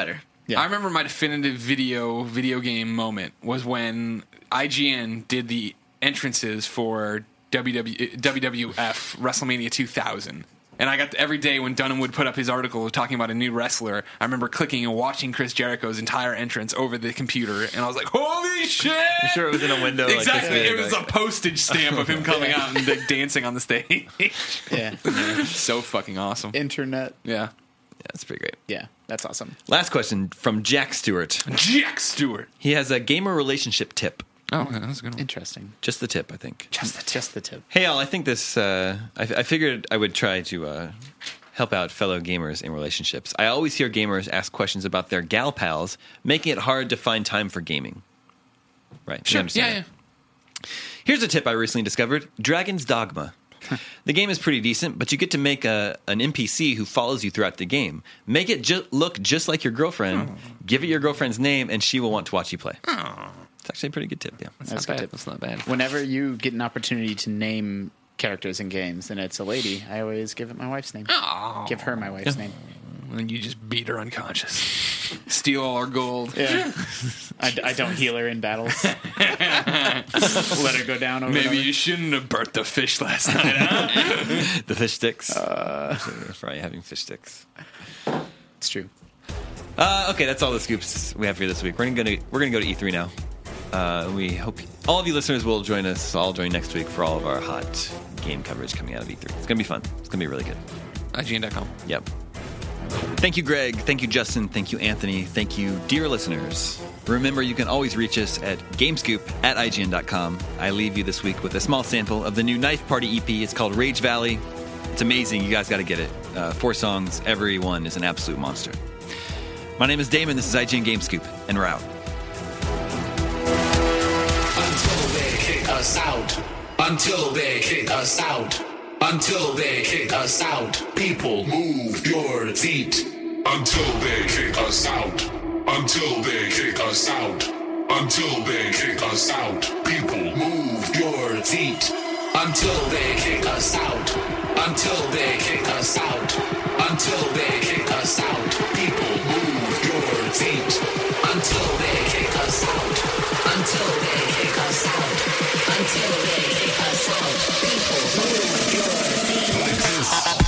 Speaker 5: Yeah.
Speaker 4: I remember my definitive video video game moment was when I G N did the entrances for W W, W W F WrestleMania two thousand. And I got to, every day when Dunham would put up his article talking about a new wrestler, I remember clicking and watching Chris Jericho's entire entrance over the computer, and I was like, "Holy shit!"
Speaker 7: I'm sure it was in a window.
Speaker 4: Exactly,
Speaker 7: like,
Speaker 4: it was a postage stamp of him coming out and like, dancing on the stage.
Speaker 5: Yeah.
Speaker 4: So fucking awesome.
Speaker 5: Internet.
Speaker 4: Yeah,
Speaker 7: Yeah, that's pretty great.
Speaker 5: Yeah, that's awesome.
Speaker 7: Last question from Jack Stewart.
Speaker 4: Jack Stewart.
Speaker 7: He has a gamer relationship tip.
Speaker 4: Oh, yeah, that's a good one.
Speaker 5: Interesting.
Speaker 7: Just the tip, I think.
Speaker 5: Just the, just the tip.
Speaker 7: Hey, Al, I think this, uh, I, I figured I would try to uh, help out fellow gamers in relationships. I always hear gamers ask questions about their gal pals, making it hard to find time for gaming. Right. you
Speaker 4: Sure.
Speaker 7: understand
Speaker 4: Yeah,
Speaker 7: that?
Speaker 4: yeah.
Speaker 7: Here's a tip I recently discovered. Dragon's Dogma. The game is pretty decent, but you get to make a, an N P C who follows you throughout the game. Make it ju- look just like your girlfriend,
Speaker 4: Oh.
Speaker 7: give it your girlfriend's name, and she will want to watch you play. It's actually a pretty good tip, yeah.
Speaker 4: That's,
Speaker 5: That's
Speaker 4: not
Speaker 5: good
Speaker 4: bad.
Speaker 5: tip.
Speaker 4: That's not bad.
Speaker 5: Whenever you get an opportunity to name characters in games and it's a lady, I always give it my wife's name.
Speaker 4: Oh.
Speaker 5: Give her my wife's name.
Speaker 4: And then you just beat her unconscious. Steal all her gold.
Speaker 5: Yeah. I, I don't heal her in battles. Let her go down over and
Speaker 4: Maybe
Speaker 5: over.
Speaker 4: you shouldn't have burnt the fish last night, huh?
Speaker 7: The fish sticks. Uh, probably having fish sticks.
Speaker 5: It's true.
Speaker 7: Uh, okay, that's all the scoops we have for you this week. We're gonna we're gonna go to E three now. Uh, we hope all of you listeners will join us. I'll join next week for all of our hot game coverage coming out of E three. It's gonna be fun. It's gonna be really good.
Speaker 4: I G N dot com.
Speaker 7: Yep. Thank you, Greg. Thank you, Justin. Thank you, Anthony. Thank you, dear listeners. Remember, you can always reach us at GameScoop at I G N dot com. I leave you this week with a small sample of the new Knife Party E P. It's called Rage Valley. It's amazing. You guys got to get it. Uh, four songs. Every one is an absolute monster. My name is Damon. This is I G N GameScoop, and we're out.
Speaker 8: Until they kick us out. Until they kick us out. Until they kick us out. People, move your feet. Until they kick us out. Until they kick us out. Until they kick us out. People, move your feet. Until they kick us out. Until they kick us out. Until they kick us out. People, move your feet. Until they kick us out. Until they kick us out. Until they kick us out. People, move your feet. Like this.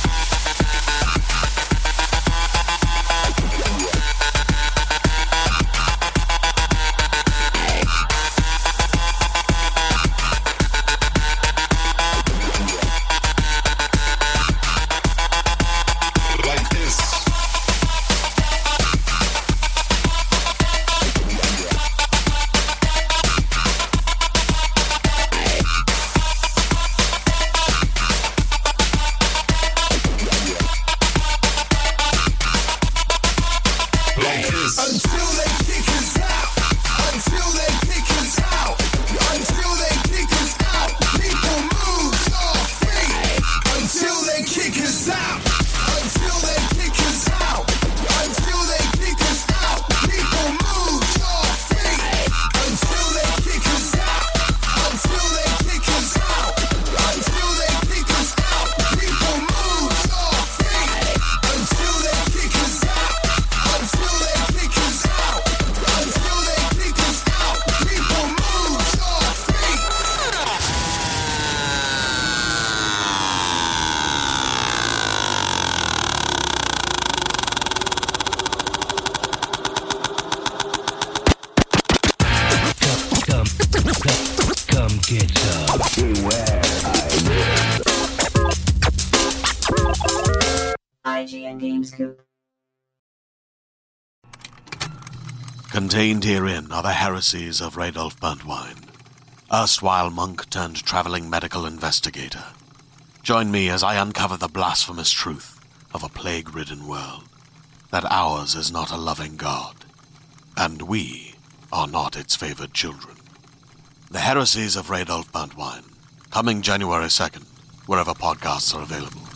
Speaker 3: I G N GameScoop.
Speaker 9: Contained herein are the heresies of Radolf Burntwine, erstwhile monk turned traveling medical investigator. Join me as I uncover the blasphemous truth of a plague-ridden world, that ours is not a loving God, and we are not its favored children. The heresies of Radolf Burntwine, coming January second, wherever podcasts are available.